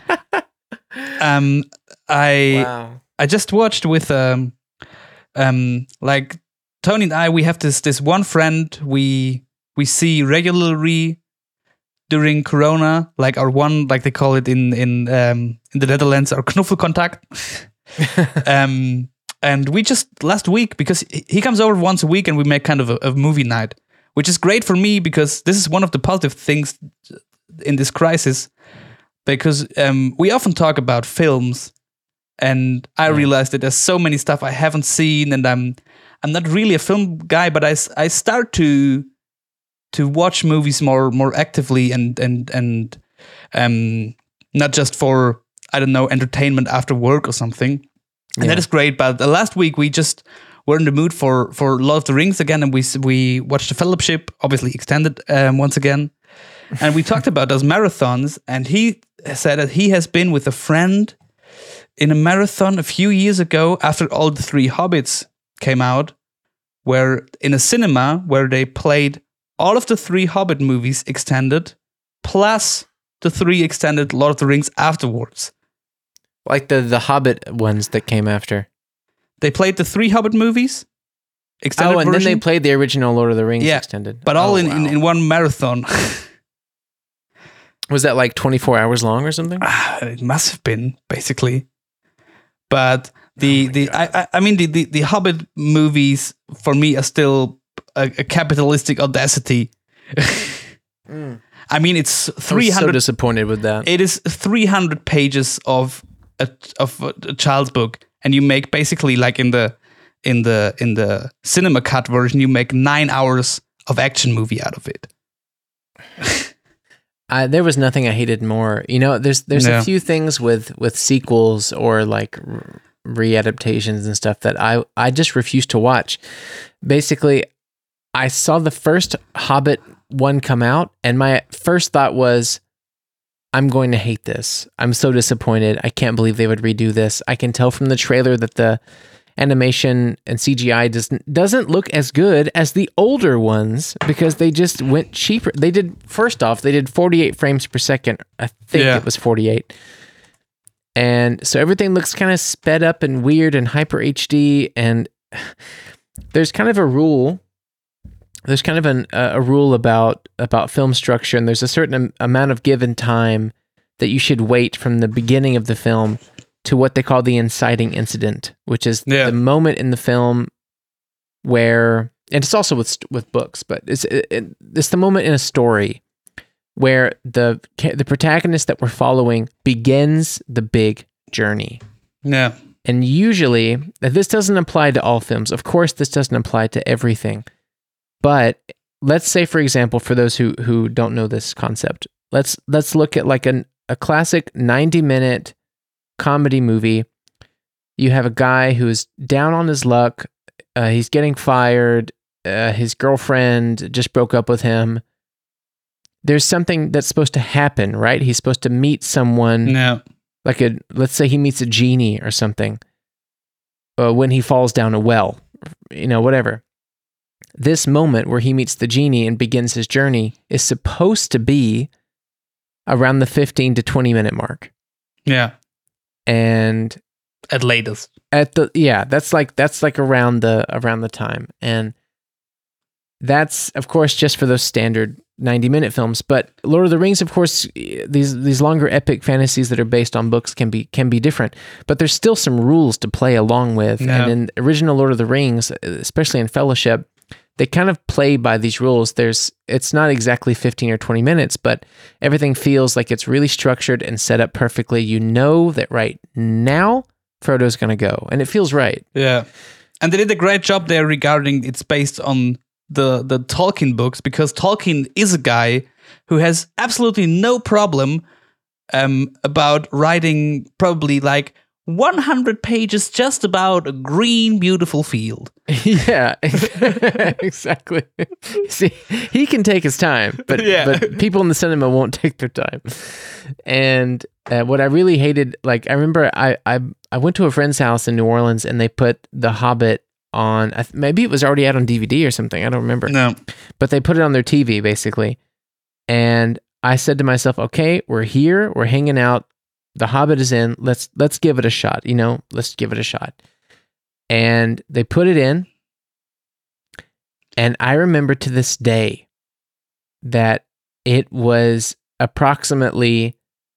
I just watched with like Tony and I, we have this one friend we see regularly during Corona, like our one, like they call it in the Netherlands, our knuffelcontact. And we just last week, because he comes over once a week and we make kind of a movie night, which is great for me because this is one of the positive things in this crisis, because we often talk about films, and I realized that there's so many stuff I haven't seen, and I'm not really a film guy, but I start to watch movies more actively and not just for, I don't know, entertainment after work or something. And that is great. But last week we just were in the mood for Lord of the Rings again, and we watched The Fellowship, obviously extended once again. And we talked about those marathons, and he said that he has been with a friend in a marathon a few years ago after all the 3 Hobbits came out, where in a cinema where they played all of the 3 Hobbit movies extended, plus the 3 extended Lord of the Rings afterwards. Like the Hobbit ones that came after. They played the 3 Hobbit movies, extended version. version. Then they played the original Lord of the Rings extended. But all in one marathon. Was that like 24 hours long or something? It must have been, basically. But I mean the Hobbit movies for me are still a capitalistic audacity. I mean, it's 300. I'm so disappointed with that. It is 300 pages of a child's book, and you make basically like in the cinema cut version, you make 9 hours of action movie out of it. There was nothing I hated more. You know, there's a few things with sequels or like readaptations and stuff that I just refuse to watch. Basically, I saw the first Hobbit one come out, and my first thought was, I'm going to hate this. I'm so disappointed. I can't believe they would redo this. I can tell from the trailer that the animation and CGI doesn't look as good as the older ones because they just went cheaper. They did 48 frames per second. I think it was 48. And so everything looks kind of sped up and weird and hyper HD. And there's kind of a rule. There's kind of a rule about film structure, and there's a certain amount of given time that you should wait from the beginning of the film to what they call the inciting incident, which is the moment in the film where, and it's also with books, but it's the moment in a story where the protagonist that we're following begins the big journey. Yeah. And usually, this doesn't apply to all films. Of course, this doesn't apply to everything. But let's say, for example, for those who don't know this concept, let's look at like a classic 90-minute comedy movie. You have a guy who's down on his luck. He's getting fired. His girlfriend just broke up with him. There's something that's supposed to happen, right? He's supposed to meet someone. No. Let's say he meets a genie or something. When he falls down a well, whatever. This moment where he meets the genie and begins his journey is supposed to be around the 15 to 20 minute mark. Yeah. And at latest. That's like around the time. And that's of course just for those standard 90-minute films. But Lord of the Rings, of course, these longer epic fantasies that are based on books can be different. But there's still some rules to play along with. Yeah. And in original Lord of the Rings, especially in Fellowship, they kind of play by these rules. It's not exactly 15 or 20 minutes, but everything feels like it's really structured and set up perfectly. You know that right now Frodo's going to go, and it feels right. Yeah. And they did a great job there regarding it's based on the Tolkien books, because Tolkien is a guy who has absolutely no problem about writing probably like 100 pages just about a green, beautiful field. Yeah, exactly. See, he can take his time, but people in the cinema won't take their time. And what I really hated, like I remember I went to a friend's house in New Orleans and they put The Hobbit on, maybe it was already out on DVD or something, I don't remember. No. But they put it on their TV basically. And I said to myself, okay, we're here, we're hanging out, The Hobbit is in, let's give it a shot, let's give it a shot. And they put it in, and I remember to this day that it was approximately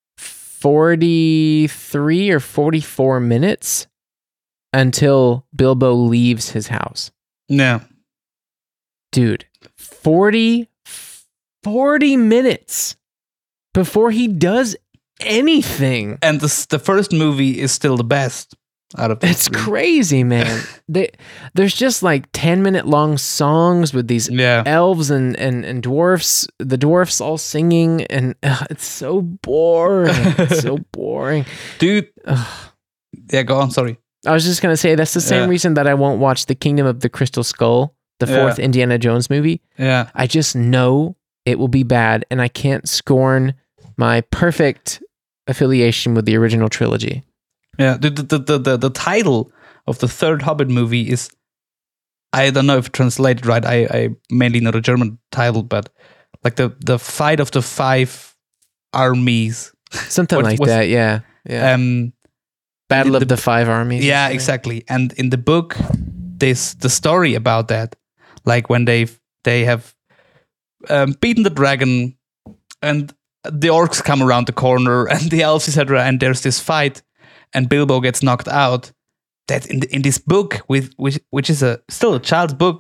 43 or 44 minutes until Bilbo leaves his house. No. Dude, 40 minutes before he does anything. And the first movie is still the best out of It's crazy, man. There's just like 10-minute long songs with these elves and dwarfs, the dwarfs all singing, and it's so boring. It's so boring. Dude. Yeah, go on, sorry. I was just going to say, that's the same reason that I won't watch The Kingdom of the Crystal Skull, the fourth Indiana Jones movie. Yeah. I just know it will be bad, and I can't scorn my perfect affiliation with the original trilogy. Yeah, the title of the third Hobbit movie is, I don't know if it translated right. I mainly know the German title, but like the fight of the five armies, something like that. Yeah. Battle of the Five Armies. Yeah, exactly. And in the book, there's the story about that, like when they have beaten the dragon, and the orcs come around the corner, and the elves, etc., and there's this fight. And Bilbo gets knocked out. That in this book, which is still a child's book,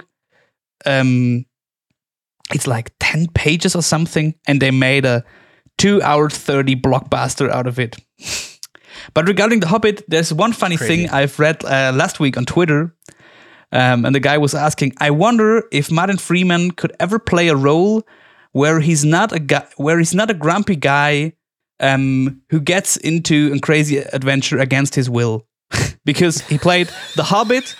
it's like 10 pages or something, and they made a 2-hour 30 blockbuster out of it. But regarding The Hobbit, there's one funny thing I've read last week on Twitter, and the guy was asking, I wonder if Martin Freeman could ever play a role where he's not a grumpy guy who gets into a crazy adventure against his will. Because he played the Hobbit,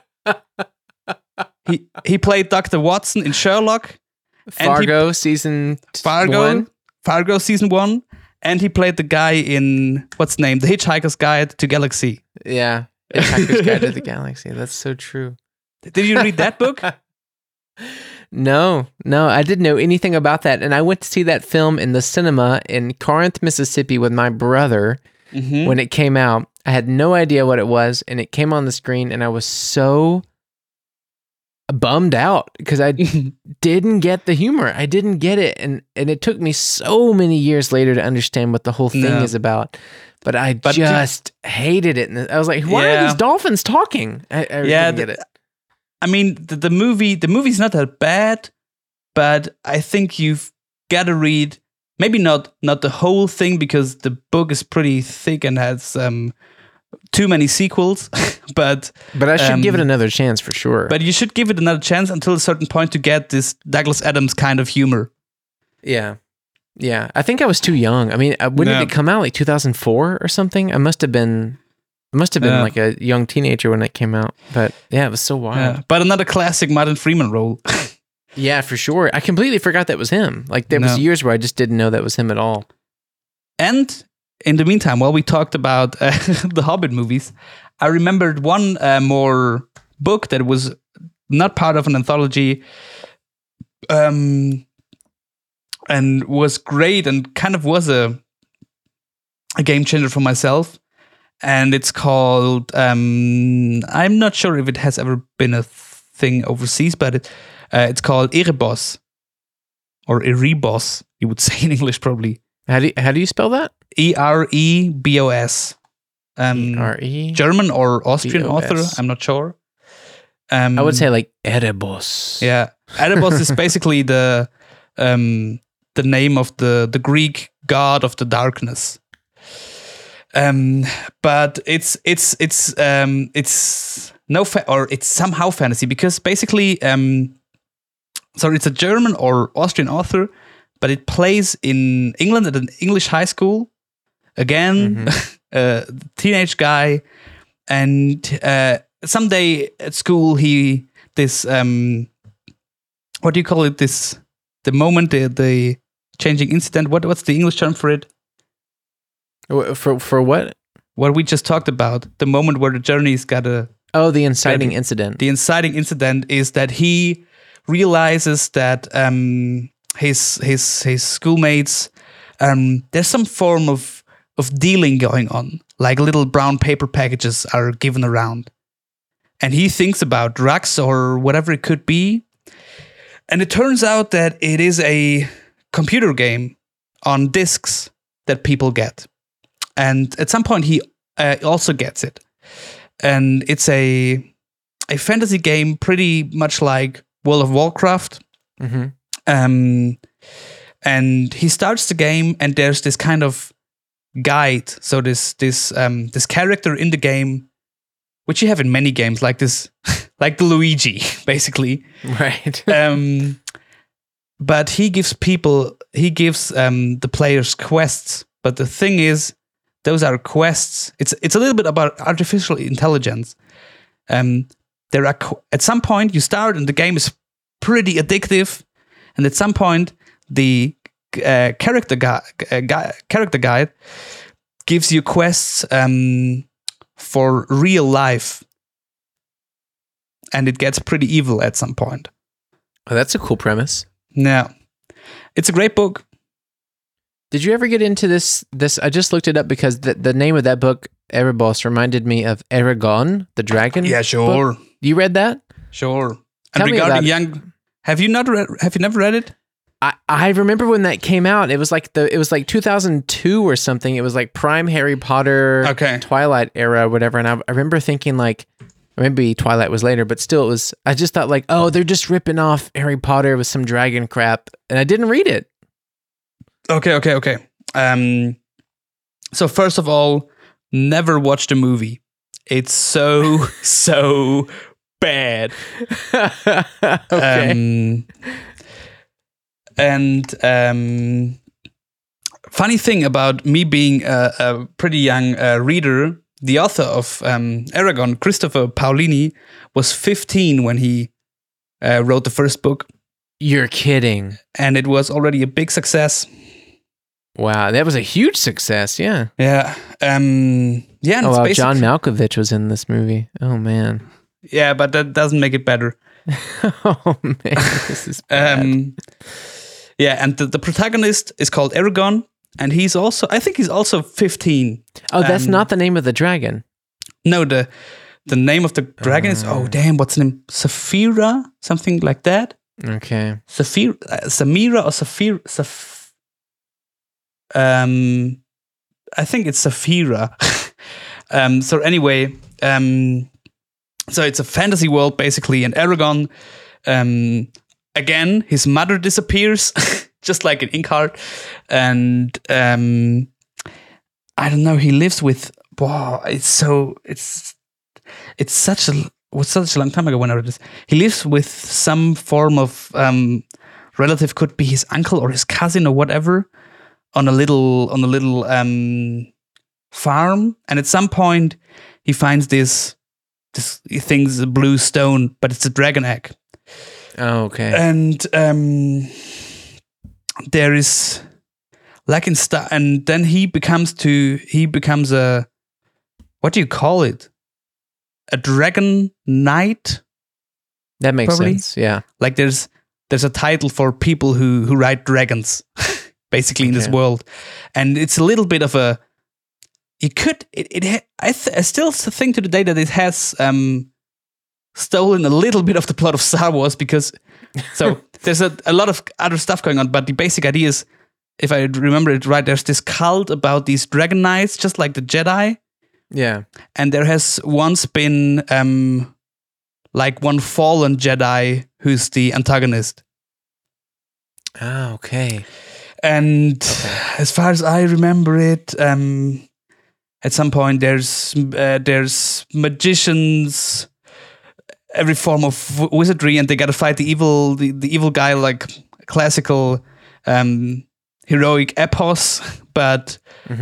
he played Dr. Watson in Sherlock, Fargo season 1, and he played the guy in, what's the name, The Hitchhiker's Guide to Galaxy. Yeah, Hitchhiker's Guide to the Galaxy. That's so true. Did you read that book? No, I didn't know anything about that. And I went to see that film in the cinema in Corinth, Mississippi with my brother when it came out. I had no idea what it was, and it came on the screen, and I was so bummed out because I didn't get the humor. I didn't get it. And it took me so many years later to understand what the whole thing is about. But I just hated it. And I was like, why are these dolphins talking? I didn't get it. I mean, the movie's not that bad, but I think you've got to read, maybe not the whole thing, because the book is pretty thick and has too many sequels. But I should give it another chance for sure. But you should give it another chance until a certain point to get this Douglas Adams kind of humor. Yeah. I think I was too young. I mean, when did it come out? Like 2004 or something? I must have been like a young teenager when it came out, but yeah, it was so wild. Yeah. But another classic Martin Freeman role. Yeah, for sure. I completely forgot that was him. Like there was years where I just didn't know that was him at all. And in the meantime, while we talked about the Hobbit movies, I remembered one more book that was not part of an anthology, and was great and kind of was a game changer for myself. And it's called, I'm not sure if it has ever been a thing overseas, but it's called Erebos, or Erebos, you would say in English probably. How do you spell that? Erebos. E-R-E? German or Austrian B-O-S. author, I'm not sure. I would say like Erebos. Yeah, Erebos is basically the name of the Greek god of the darkness. But it's somehow fantasy because basically, so it's a German or Austrian author, but it plays in England at an English high school. Again, teenage guy, and someday at school what do you call it? The moment, the changing incident. What's the English term for it? For what? What we just talked about. The moment where the journey's got a... Oh, the inciting incident. The inciting incident is that he realizes that his schoolmates, there's some form of dealing going on. Like little brown paper packages are given around. And he thinks about drugs or whatever it could be. And it turns out that it is a computer game on discs that people get. And at some point, he also gets it. And it's a fantasy game pretty much like World of Warcraft. And he starts the game, and there's this kind of guide. So this character in the game, which you have in many games, like this, like the Luigi, basically. Right. But he gives the players quests. But the thing is, those are quests. It's a little bit about artificial intelligence. There are at some point you start and the game is pretty addictive, and at some point the character guide gives you quests for real life, and it gets pretty evil at some point. Oh, that's a cool premise. Yeah, it's a great book. Did you ever get into this? I just looked it up because the name of that book, Erebos, reminded me of Eragon, the dragon. Yeah, sure. Book. You read that? Sure. Tell and me regarding about young, have you never read it? I remember when that came out. It was like 2002 or something. It was like prime Harry Potter, Twilight era, whatever. And I remember thinking like, maybe Twilight was later, but still, it was. I just thought like, oh, they're just ripping off Harry Potter with some dragon crap, and I didn't read it. Okay. So first of all, never watch the movie. It's so bad. Okay. Funny thing about me being a pretty young reader, the author of Eragon, Christopher Paolini, was 15 when he wrote the first book. You're kidding. And it was already a big success. Wow, that was a huge success, yeah. Yeah. And oh, wow, John Malkovich was in this movie. Oh, man. Yeah, but that doesn't make it better. Oh, man, this is bad. Yeah, and the protagonist is called Eragon, and I think he's also 15. Oh, that's not the name of the dragon. No, the name of the dragon is, what's the name? Saphira? Something like that? Okay. Samira or Saphira? I think it's Saphira. So anyway, so it's a fantasy world basically, and Eragon, again, his mother disappears, just like in Inkheart, and I don't know. He lives with. Wow, it's such a long time ago when I read this. He lives with some form of relative, could be his uncle or his cousin or whatever, on a little farm, and at some point he finds this he thinks a blue stone, but it's a dragon egg. Oh, okay. And there is like and then he becomes a, what do you call it? A dragon knight? That makes probably sense. Yeah. Like there's a title for people who ride dragons, basically in this world, and it's a little bit of a. I still think to the day that it has stolen a little bit of the plot of Star Wars, because So there's a lot of other stuff going on, but the basic idea is, if I remember it right, there's this cult about these dragon knights, just like the Jedi. Yeah. And there has once been like one fallen Jedi who's the antagonist. Ah, okay. And as far as I remember it, at some point there's magicians, every form of wizardry, and they gotta fight the evil guy, like classical heroic epos, but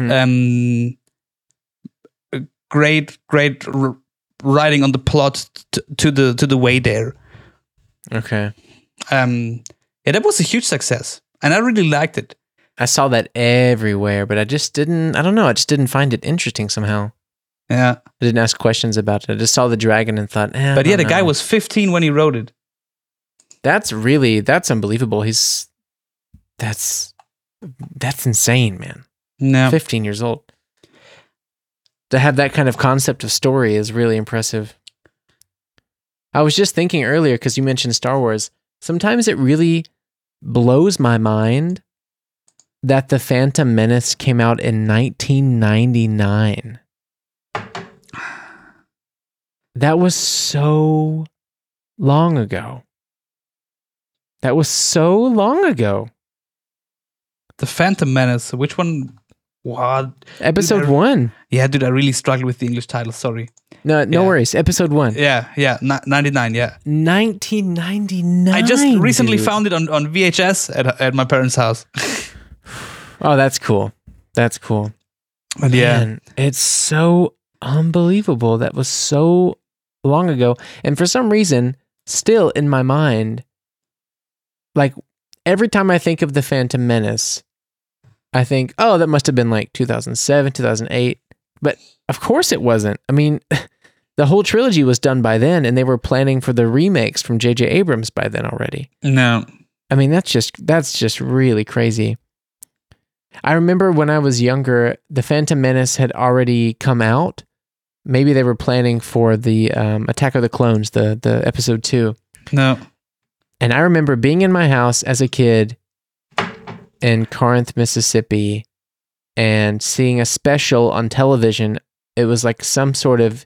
great writing on the plot to the way there. Okay. Yeah, that was a huge success, and I really liked it. I saw that everywhere, but I just didn't find it interesting somehow. Yeah. I didn't ask questions about it. I just saw the dragon and thought, But yeah, the guy was 15 when he wrote it. That's unbelievable. That's insane, man. No. 15 years old. To have that kind of concept of story is really impressive. I was just thinking earlier, because you mentioned Star Wars, sometimes it really blows my mind that The Phantom Menace came out in 1999. That was so long ago. The Phantom Menace. Which one? What? Episode 1. Yeah, dude, I really struggled with the English title. Sorry. No worries. Episode 1. Yeah. 99, yeah. 1999. I just recently found it on VHS at my parents' house. Oh, that's cool. But yeah. Man, it's so unbelievable. That was so long ago. And for some reason, still in my mind, like every time I think of The Phantom Menace, I think, oh, that must have been like 2007, 2008. But of course it wasn't. I mean, the whole trilogy was done by then, and they were planning for the remakes from J.J. Abrams by then already. No. I mean, that's just really crazy. I remember when I was younger, The Phantom Menace had already come out. Maybe they were planning for the Attack of the Clones, the episode 2. No. And I remember being in my house as a kid in Corinth, Mississippi, and seeing a special on television. It was like some sort of,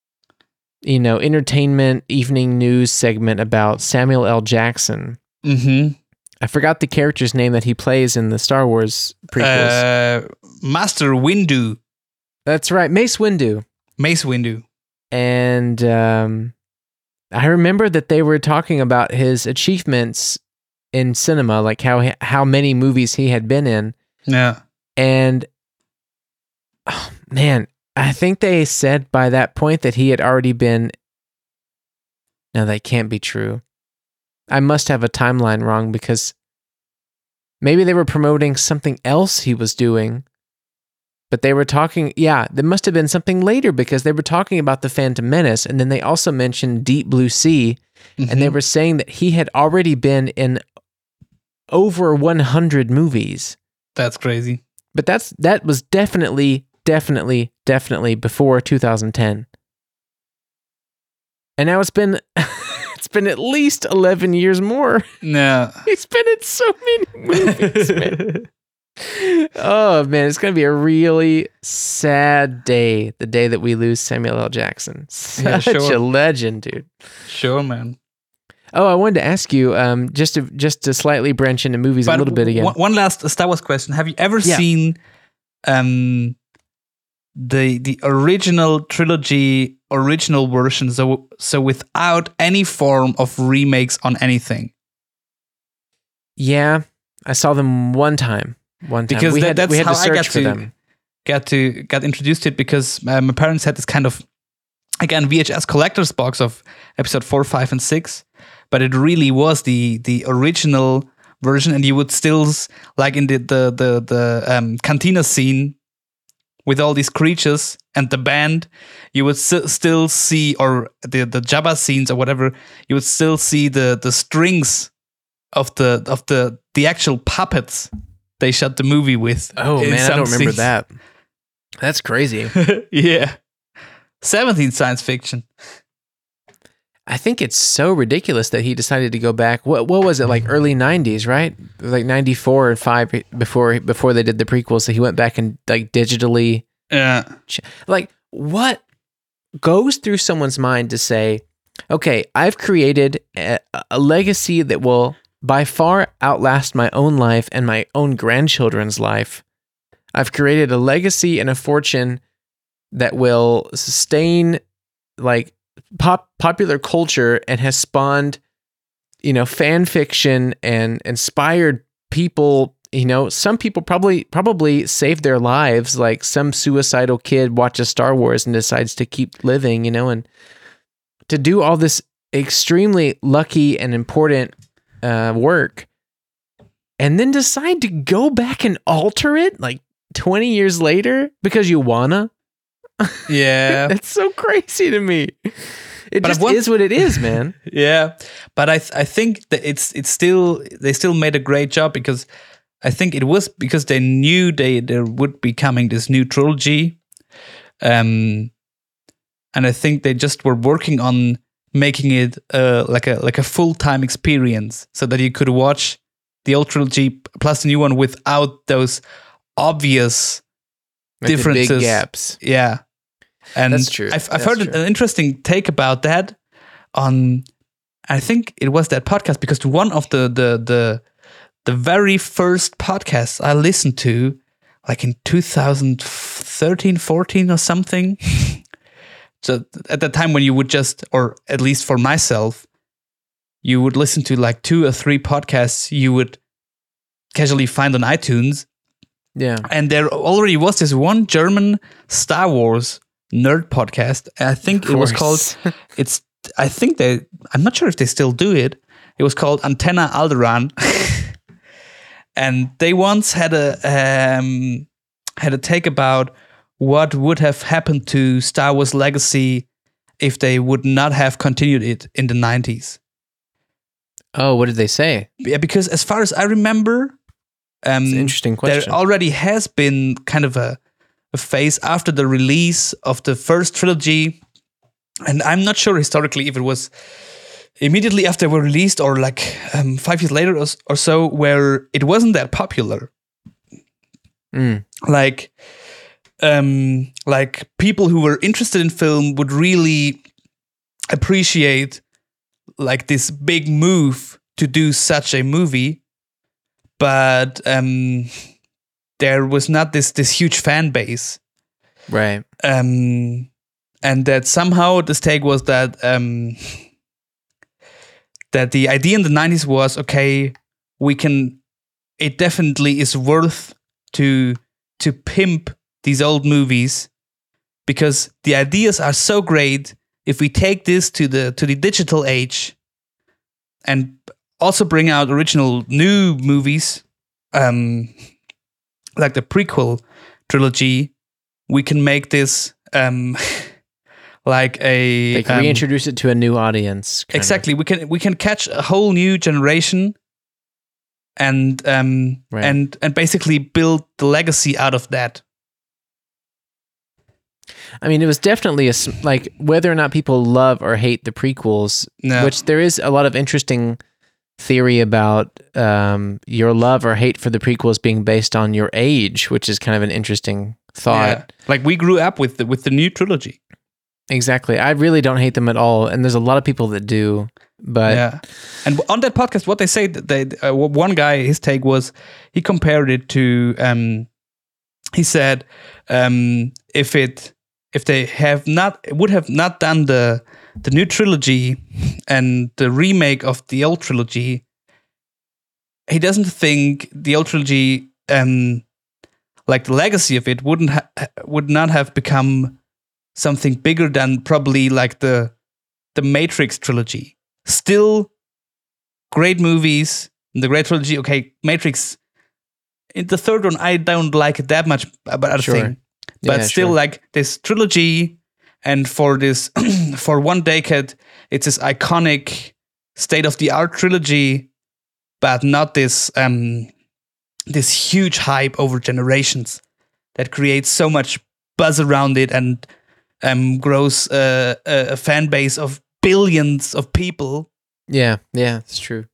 entertainment evening news segment about Samuel L. Jackson. Mm-hmm. I forgot the character's name that he plays in the Star Wars prequels. Master Windu. That's right, Mace Windu. Mace Windu. And I remember that they were talking about his achievements in cinema, like how many movies he had been in. Yeah. And, oh, man, I think they said by that point that he had already been... No, that can't be true. I must have a timeline wrong, because maybe they were promoting something else he was doing, but they were talking, there must have been something later, because they were talking about The Phantom Menace, and then they also mentioned Deep Blue Sea, and they were saying that he had already been in over 100 movies. That's crazy. But that was definitely before 2010. And now it's been at least 11 years more. No. He's been in so many movies, man. Oh, man, it's going to be a really sad day, the day that we lose Samuel L. Jackson. Such a legend, dude. Sure, man. Oh, I wanted to ask you, just to slightly branch into movies a little bit again. One last Star Wars question. Have you ever seen the original trilogy, original version, so without any form of remakes on anything? Yeah, I saw them one time. Because we had that's to how search I got for them. Got introduced to it, because my parents had this kind of, again, VHS collector's box of episode 4, 5, and 6, but it really was the original version, and you would still, like in the cantina scene with all these creatures and the band, you would still see, or the Jabba scenes or whatever, you would still see the strings of the actual puppets they shot the movie with. Oh man, I don't remember that. That's crazy. Yeah. 17th science fiction. I think it's so ridiculous that he decided to go back. What was it, like early 90s, right? Like 94 or 5 before they did the prequels, so he went back and like digitally. Yeah. Like, what goes through someone's mind to say, okay, I've created a legacy that will by far outlast my own life and my own grandchildren's life. I've created a legacy and a fortune that will sustain like popular culture and has spawned, fan fiction and inspired people. Some people probably saved their lives. Like some suicidal kid watches Star Wars and decides to keep living, and to do all this extremely lucky and important work, and then decide to go back and alter it like 20 years later because you wanna. Yeah. It's so crazy to me. It just is what it is, man. Yeah, but I think that they still made a great job, because I think it was because they knew there would be coming this new trilogy, and I think they just were working on making it like a full-time experience, so that you could watch the old trilogy plus the new one without those obvious differences, the big gaps. Yeah, and that's true. I've heard an interesting take about that on, I think it was that podcast, because one of the very first podcasts I listened to, like in 2013, 14 or something. So at the time when you would just, or at least for myself, you would listen to like 2 or 3 podcasts you would casually find on iTunes. Yeah. And there already was this one German Star Wars nerd podcast. I think it was called, I'm not sure if they still do it. It was called Antenna Alderaan. And they once had a take about what would have happened to Star Wars Legacy if they would not have continued it in the 90s. Oh, what did they say? Yeah, because as far as I remember, it's an interesting question. There already has been kind of a phase after the release of the first trilogy, and I'm not sure historically if it was immediately after they were released or like 5 years later or so, where it wasn't that popular. Like people who were interested in film would really appreciate like this big move to do such a movie, but there was not this huge fan base, right? And that somehow this take was that that the idea in the 90s was, okay, it definitely is worth to pimp these old movies, because the ideas are so great. If we take this to the digital age and also bring out original new movies, like the prequel trilogy, we can make this like a... They can reintroduce it to a new audience. Exactly. We can catch a whole new generation and and basically build the legacy out of that. I mean, it was definitely like whether or not people love or hate the prequels, which there is a lot of interesting theory about your love or hate for the prequels being based on your age, which is kind of an interesting thought. Yeah. Like we grew up with the new trilogy. Exactly. I really don't hate them at all, and there's a lot of people that do. But yeah, and on that podcast, what they say, one guy, his take was, he compared it to, he said, if they would have not done the new trilogy and the remake of the old trilogy, he doesn't think the old trilogy, like the legacy of it, would not have become something bigger than probably like the Matrix trilogy. Still great movies, the great trilogy. Okay, Matrix, in the third one, I don't like it that much about a thing. But still, like this trilogy, and for this, for one decade, it's this iconic, state-of-the-art trilogy, but not this this huge hype over generations that creates so much buzz around it and grows a fan base of billions of people. Yeah, it's true.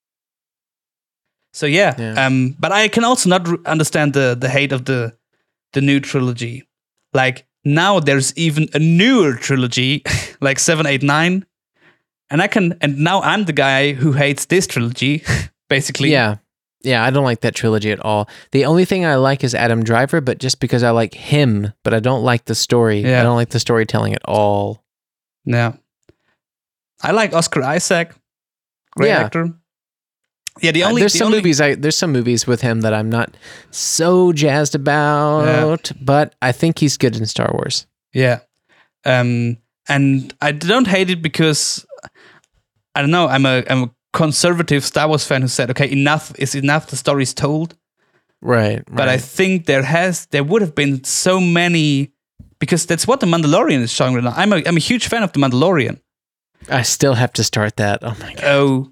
So but I can also not understand the hate of the new trilogy. Like now there's even a newer trilogy, like 7, 8, 9, and now I'm the guy who hates this trilogy, basically. Yeah, I don't like that trilogy at all. The only thing I like is Adam Driver, but just because I like him, but I don't like the story. Yeah. I don't like the storytelling at all. Yeah, I like Oscar Isaac, great actor. Yeah, there's some movies with him that I'm not so jazzed about, but I think he's good in Star Wars. Yeah, and I don't hate it because I don't know. I'm a conservative Star Wars fan who said, "Okay, enough is enough. The story's told." Right. But I think there would have been so many, because that's what The Mandalorian is showing right now. I'm a huge fan of The Mandalorian. I still have to start that. Oh my god. Oh,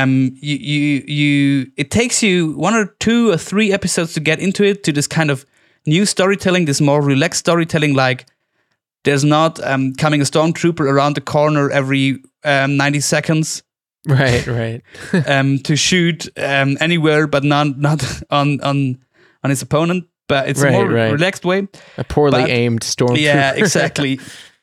it takes you 1 or 2 or 3 episodes to get into it, to this kind of new storytelling, this more relaxed storytelling. Like there's not coming a stormtrooper around the corner every 90 seconds. Right. To shoot anywhere, but not on his opponent. But it's a more relaxed way. A poorly aimed stormtrooper. Yeah, exactly.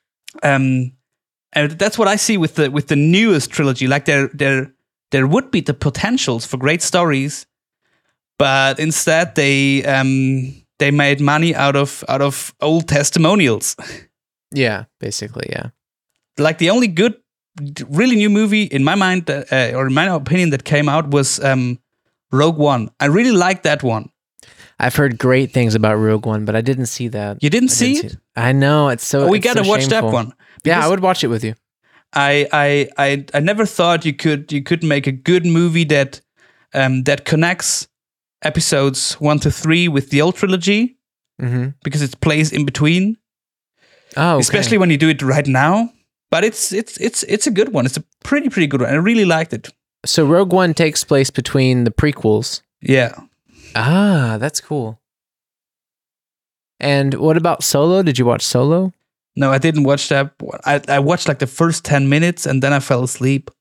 And that's what I see with the newest trilogy. Like there would be the potentials for great stories, but instead they made money out of old testimonials. Yeah, basically, yeah. Like the only good, really new movie in my mind, or in my opinion, that came out was Rogue One. I really liked that one. I've heard great things about Rogue One, but I didn't see that. You didn't see it? I know, it's so. We gotta watch that one. Yeah, I would watch it with you. I never thought you could make a good movie that connects episodes 1 to 3 with the old trilogy, because it plays in between. Oh, okay. Especially when you do it right now. But it's a good one. It's a pretty good one. I really liked it. So Rogue One takes place between the prequels. Yeah. Ah, that's cool. And what about Solo? Did you watch Solo? No, I didn't watch that. I watched like the first 10 minutes and then I fell asleep.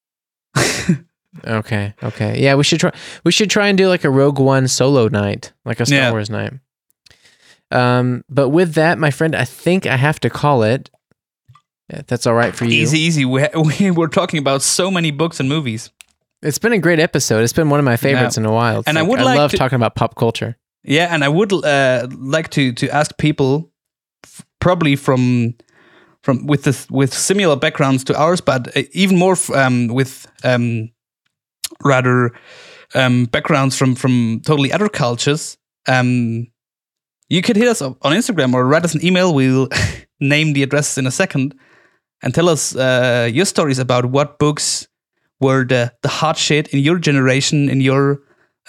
Okay. Yeah, we should try and do like a Rogue One Solo night, like a Star Wars night. But with that, my friend, I think I have to call it. If that's all right for you. Easy. We were talking about so many books and movies. It's been a great episode. It's been one of my favorites in a while. And I love talking about pop culture. Yeah, and I would like to ask people, probably from with similar backgrounds to ours, but even more with rather backgrounds from totally other cultures. You could hit us up on Instagram or write us an email. We'll name the addresses in a second, and tell us your stories about what books were the hot shit in your generation, in your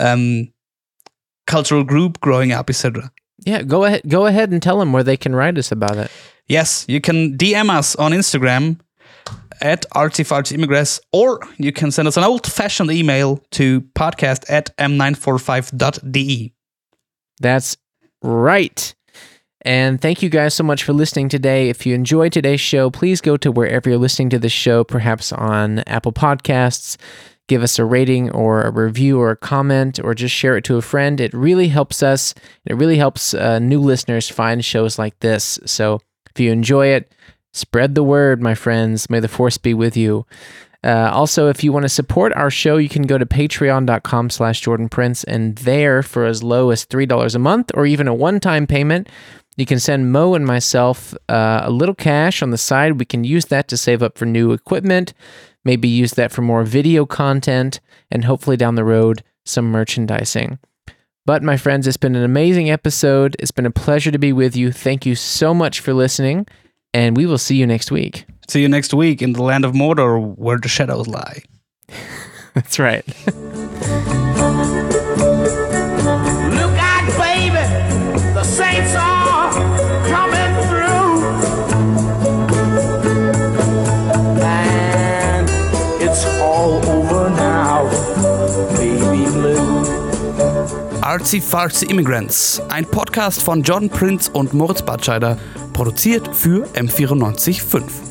cultural group growing up, etc. Yeah, go ahead and tell them where they can write us about it. Yes, you can DM us on Instagram at artsy-fartsy-immigrants, or you can send us an old-fashioned email to podcast@m945.de. That's right. And thank you guys so much for listening today. If you enjoyed today's show, please go to wherever you're listening to the show, perhaps on Apple Podcasts. Give us a rating or a review or a comment, or just share it to a friend. It really helps us. It really helps new listeners find shows like this. So if you enjoy it, spread the word, my friends. May the force be with you. Also, if you want to support our show, you can go to patreon.com/JordanPrince, and there, for as low as $3 a month, or even a one-time payment, you can send Mo and myself a little cash on the side. We can use that to save up for new equipment, maybe use that for more video content, and hopefully down the road, some merchandising. But my friends, it's been an amazing episode. It's been a pleasure to be with you. Thank you so much for listening, and we will see you next week. See you next week in the land of Mordor, where the shadows lie. That's right. Look out, baby, the saints are coming through, and it's all over now, baby blue. Artsy-Fartsy-Immigrants, ein Podcast von Jordan Prince und Moritz Batscheider, produziert für M94.5.